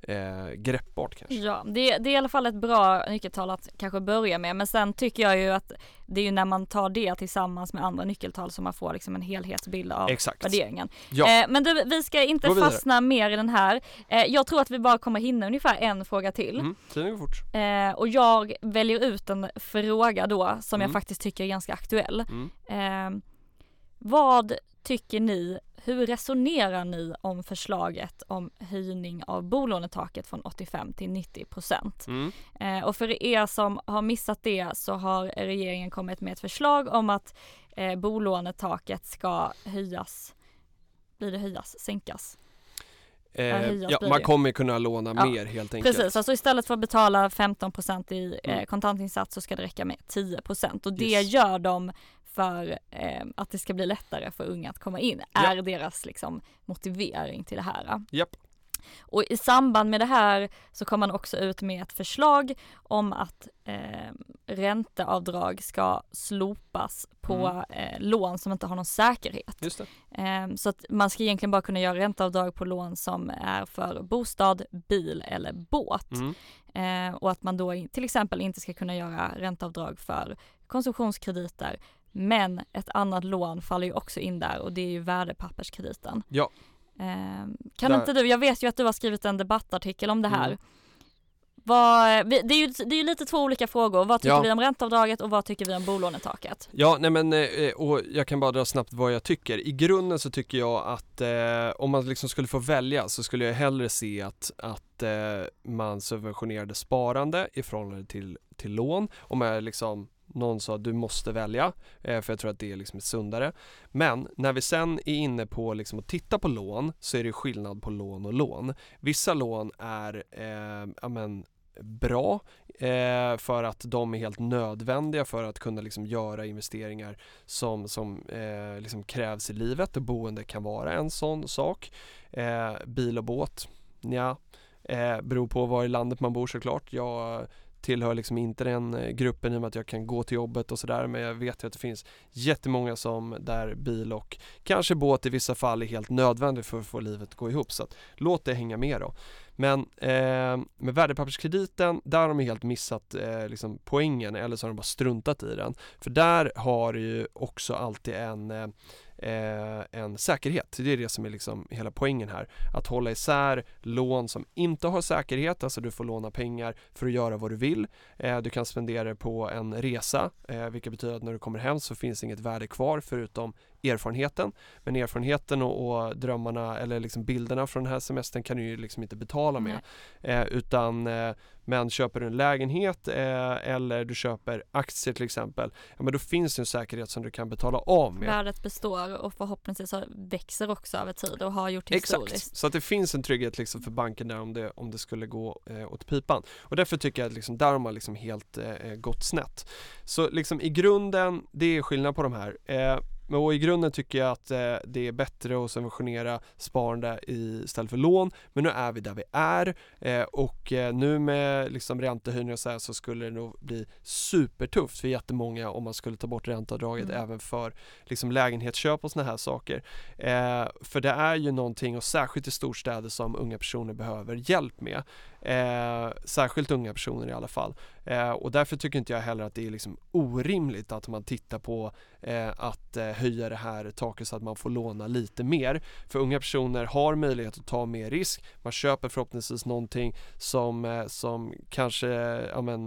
eh, greppbart kanske. Ja, det, det är i alla fall ett bra nyckeltal att kanske börja med, men sen tycker jag ju att det är ju när man tar det tillsammans med andra nyckeltal som man får liksom en helhetsbild av Exakt. värderingen. Ja. Eh, men du, vi ska inte fastna mer i den här. Eh, jag tror att vi bara kommer hinna ungefär en fråga till. Mm, tiden går fort. Eh, och jag väljer ut en fråga då som Mm. jag faktiskt tycker är ganska aktuell. Mm. Eh, vad tycker ni, hur resonerar ni om förslaget om höjning av bolånetaket från åttiofem till nittio procent? Mm. Eh, och för er som har missat det så har regeringen kommit med ett förslag om att eh, bolånetaket ska höjas. Blir det höjas? Sänkas? Eh, höjas ja, blir man det. kommer kunna låna Ja, mer helt enkelt. Precis, alltså istället för att betala femton procent i eh, Mm. kontantinsats så ska det räcka med tio procent. Och det Yes. gör de för eh, att det ska bli lättare för unga att komma in. Ja. Är deras liksom, motivering till det här. Japp. Och i samband med det här så kommer man också ut med ett förslag om att eh, ränteavdrag ska slopas på Mm. eh, lån som inte har någon säkerhet. Just det. Eh, så att man ska egentligen bara kunna göra ränteavdrag på lån som är för bostad, bil eller båt. Mm. Eh, och att man då in, till exempel inte ska kunna göra ränteavdrag för konsumtionskrediter. Men ett annat lån faller ju också in där och det är ju värdepapperskrediten. Ja. Eh, kan Där. inte du, jag vet ju att du har skrivit en debattartikel om det här. Mm. Vad, vi- det är ju det är ju lite två olika frågor. Vad tycker Ja. vi om ränteavdraget och vad tycker vi om bolånetaket? Ja, nej men eh, och jag kan bara dra snabbt vad jag tycker. I grunden så tycker jag att eh, om man liksom skulle få välja så skulle jag hellre se att, att eh, man subventionerade sparande i förhållande till, till lån. Om jag liksom någon sa att du måste välja, eh, för jag tror att det är liksom sundare. Men när vi sen är inne på liksom att titta på lån så är det skillnad på lån och lån. Vissa lån är eh, ja, men, bra eh, för att de är helt nödvändiga för att kunna liksom göra investeringar som, som eh, liksom krävs i livet, och boende kan vara en sån sak. Eh, bil och båt, ja, eh, beror på var i landet man bor såklart. Jag tillhör liksom inte den gruppen i och med att jag kan gå till jobbet och sådär, men jag vet ju att det finns jättemånga som där bil och kanske båt i vissa fall är helt nödvändigt för att få livet att gå ihop, så att låt det hänga med då. Men eh, med värdepapperskrediten, där har de helt missat eh, liksom poängen, eller så har de bara struntat i den. För där har du ju också alltid en, eh, en säkerhet. Det är det som är liksom hela poängen här. Att hålla isär lån som inte har säkerhet, alltså du får låna pengar för att göra vad du vill. Eh, du kan spendera det på en resa, eh, vilket betyder att när du kommer hem så finns inget värde kvar förutom erfarenheten. Men erfarenheten och, och drömmarna eller liksom bilderna från den här semestern kan du ju liksom inte betala med. Eh, utan eh, men köper du en lägenhet eh, eller du köper aktier till exempel, ja, men då finns det en säkerhet som du kan betala av med. Värdet består och förhoppningsvis växer också över tid och har gjort historiskt. Exakt, så att det finns en trygghet liksom för banken där om det, om det skulle gå eh, åt pipan. Och därför tycker jag att liksom, där har man liksom helt eh, gått snett. Så liksom i grunden, det är skillnad på de här. Eh, Men och i grunden tycker jag att eh, det är bättre att subventionera sparande istället för lån. Men nu är vi där vi är. Eh, och eh, nu med liksom räntehöjningar och så här, så skulle det nog bli supertufft för jättemånga om man skulle ta bort ränteavdraget Mm. även för liksom lägenhetsköp och såna här saker. Eh, för det är ju någonting, och särskilt i storstäder, som unga personer behöver hjälp med. Eh, särskilt unga personer i alla fall. Eh, och därför tycker inte jag heller att det är liksom orimligt att man tittar på eh, att eh, höja det här taket så att man får låna lite mer. För unga personer har möjlighet att ta mer risk. Man köper förhoppningsvis någonting som, eh, som kanske, ja men,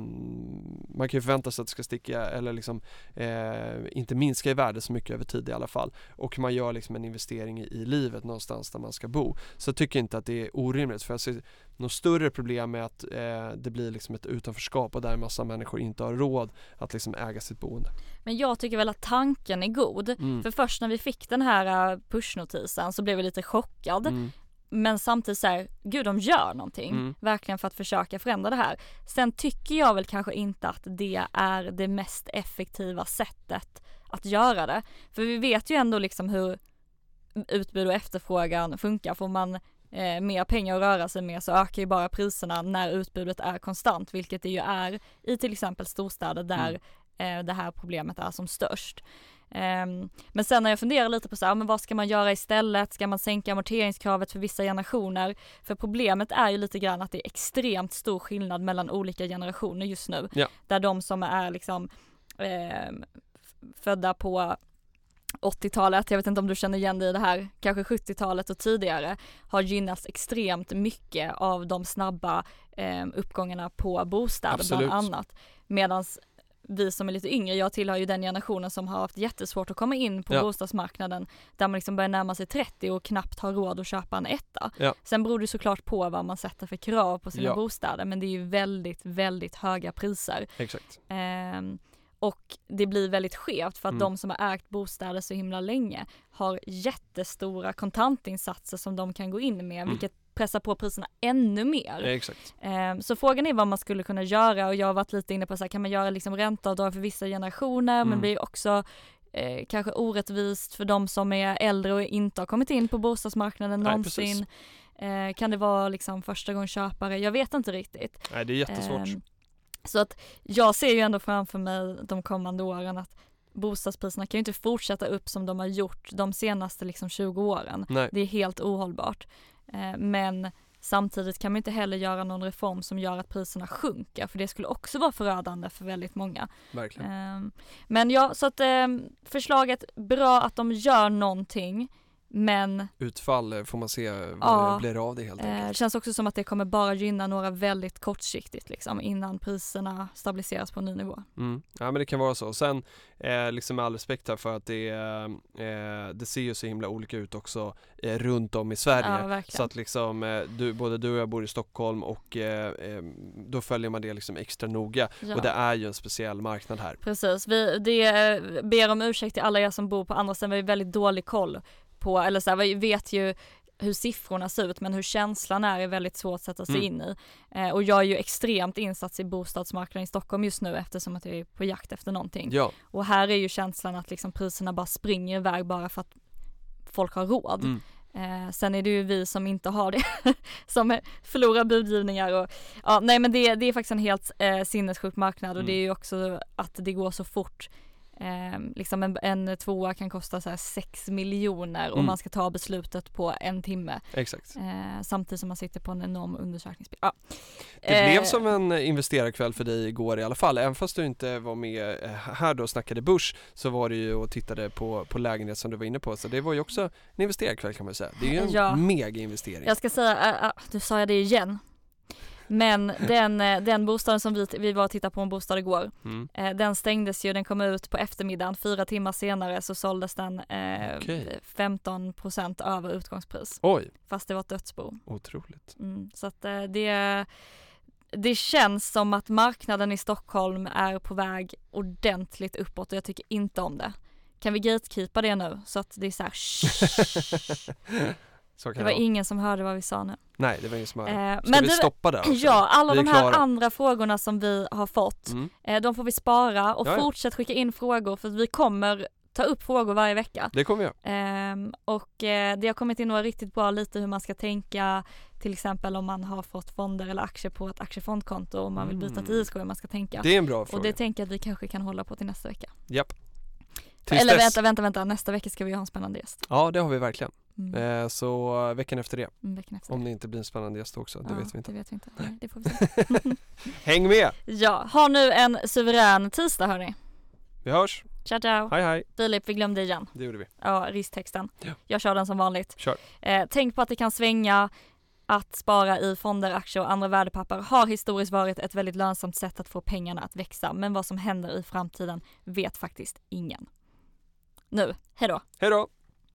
man kan ju förvänta sig att det ska sticka eller liksom eh, inte minska i värde så mycket över tid i alla fall. Och man gör liksom en investering i, i livet någonstans där man ska bo. Så jag tycker inte att det är orimligt, för jag ser något större problem med att eh, det blir liksom ett utanförskap och där en massa människor inte har råd att liksom äga sitt boende. Men jag tycker väl att tanken är god. Mm. För först när vi fick den här pushnotisen så blev vi lite chockad. Mm. Men samtidigt så här, gud, de gör någonting. Mm. Verkligen för att försöka förändra det här. Sen tycker jag väl kanske inte att det är det mest effektiva sättet att göra det. För vi vet ju ändå liksom hur utbud och efterfrågan funkar. Får man eh, mer pengar att röra sig med så ökar ju bara priserna när utbudet är konstant. Vilket det ju är i till exempel storstäder där mm. eh, det här problemet är som störst. Um, men sen när jag funderar lite på så här, men vad ska man göra istället? Ska man sänka amorteringskravet för vissa generationer? För problemet är ju lite grann att det är extremt stor skillnad mellan olika generationer just nu. Ja. Där de som är liksom eh, födda på åttiotalet, jag vet inte om du känner igen dig i det här, kanske sjuttiotalet och tidigare, har gynnats extremt mycket av de snabba eh, uppgångarna på bostäder. Absolut. Bland annat. Medan vi som är lite yngre, jag tillhör ju den generationen som har haft jättesvårt att komma in på ja. bostadsmarknaden, där man liksom börjar närma sig trettio och knappt har råd att köpa en etta. Ja. Sen beror det såklart på vad man sätter för krav på sina ja. bostäder, men det är ju väldigt, väldigt höga priser. Exakt. Ehm, Och det blir väldigt skevt för att mm. de som har ägt bostäder så himla länge har jättestora kontantinsatser som de kan gå in med, mm. vilket pressar på priserna ännu mer. Ja, exakt. Um, så frågan är vad man skulle kunna göra, och jag har varit lite inne på så här, kan man göra liksom ränteavdrag för vissa generationer, mm. men det blir också eh, kanske orättvist för de som är äldre och inte har kommit in på bostadsmarknaden Nej, någonsin. Eh, kan det vara liksom första gång köpare? Jag vet inte riktigt. Nej, det är jättesvårt. Um, Så att jag ser ju ändå framför mig de kommande åren att bostadspriserna kan ju inte fortsätta upp som de har gjort de senaste liksom tjugo åren. Nej. Det är helt ohållbart. Eh, men samtidigt kan man inte heller göra någon reform som gör att priserna sjunker, för det skulle också vara förödande för väldigt många. Verkligen. Eh, men ja, så att eh, förslaget, bra att de gör någonting. Men utfall får man se vad ja, det blir av det helt enkelt. Det känns också som att det kommer bara gynna några väldigt kortsiktigt liksom, innan priserna stabiliseras på en ny nivå. Mm. Ja, men det kan vara så. Sen eh, liksom med all respekt här för att det, eh, det ser ju så himla olika ut också eh, runt om i Sverige. Ja, så att liksom eh, du, både du och jag bor i Stockholm och eh, eh, då följer man det liksom extra noga. Ja. Och det är ju en speciell marknad här. Precis. Vi det, ber om ursäkt till alla er som bor på andra ställen. Vi har väldigt dålig koll på, eller så här, vi vet ju hur siffrorna ser ut, men hur känslan är är väldigt svårt att sätta sig mm. in i. Eh, och jag är ju extremt insatt i bostadsmarknaden i Stockholm just nu, eftersom att jag är på jakt efter någonting. Ja. Och här är ju känslan att liksom priserna bara springer iväg bara för att folk har råd. Mm. Eh, sen är det ju vi som inte har det som förlorar budgivningar och ja, nej men det, det är faktiskt en helt eh, sinnessjuk marknad, och mm. det är ju också att det går så fort. Eh, liksom en, en tvåa kan kosta så här sex miljoner och mm. man ska ta beslutet på en timme. Exakt. Eh, samtidigt som man sitter på en enorm undersökningsbil. Ja. Det eh, blev som en investerarkväll för dig igår i alla fall. Även fast du inte var med här då och snackade börs, så var du ju och tittade på, på lägenhet som du var inne på. Så det var ju också en investerarkväll kan man säga. Det är ju en ja. mega investering. Jag ska säga, äh, äh, nu sa jag det igen. Men den, den bostaden som vi, vi var och tittade på en bostad igår, mm. eh, den stängdes ju, den kom ut på eftermiddagen, fyra timmar senare så såldes den eh, okay. femton procent över utgångspris. Oj. Fast det var ett dödsbo. Otroligt. Mm, så att eh, det, det känns som att marknaden i Stockholm är på väg ordentligt uppåt, och jag tycker inte om det. Kan vi gatekeepa det nu? Så att det är så här Så det var ingen som hörde vad vi sa nu. Nej, det var ingen som hörde. Eh, Ska men vi det, stoppa det? Ja, alla de här klara. andra frågorna som vi har fått, mm. eh, de får vi spara och Jaja. fortsätt skicka in frågor, för vi kommer ta upp frågor varje vecka. Det kommer jag. Eh, och eh, det har kommit in några riktigt bra, lite hur man ska tänka, till exempel om man har fått fonder eller aktier på ett aktiefondkonto och man vill byta till I S K, hur man ska tänka. Det är en bra fråga. Och det tänker jag att vi kanske kan hålla på till nästa vecka. Japp. Eller dess. vänta, vänta, vänta. Nästa vecka ska vi ha en spännande gäst. Ja, det har vi verkligen. Mm. Eh, så veckan efter det. Mm, veckan efter Om det. det inte blir en spännande gäst också, det ja, vet vi inte. det vet vi inte. Nej, det får vi se. Häng med! Ja, ha nu en suverän tisdag hörni. Vi hörs. Ciao, ciao. Hej, hej. Filip, vi glömde igen. Det gjorde vi. Ja, risktexten. Ja. Jag kör den som vanligt. Kör. Eh, tänk på att det kan svänga. Att spara i fonder, aktier och andra värdepapper har historiskt varit ett väldigt lönsamt sätt att få pengarna att växa. Men vad som händer i framtiden vet faktiskt ingen. Nu, hej då. Hej då.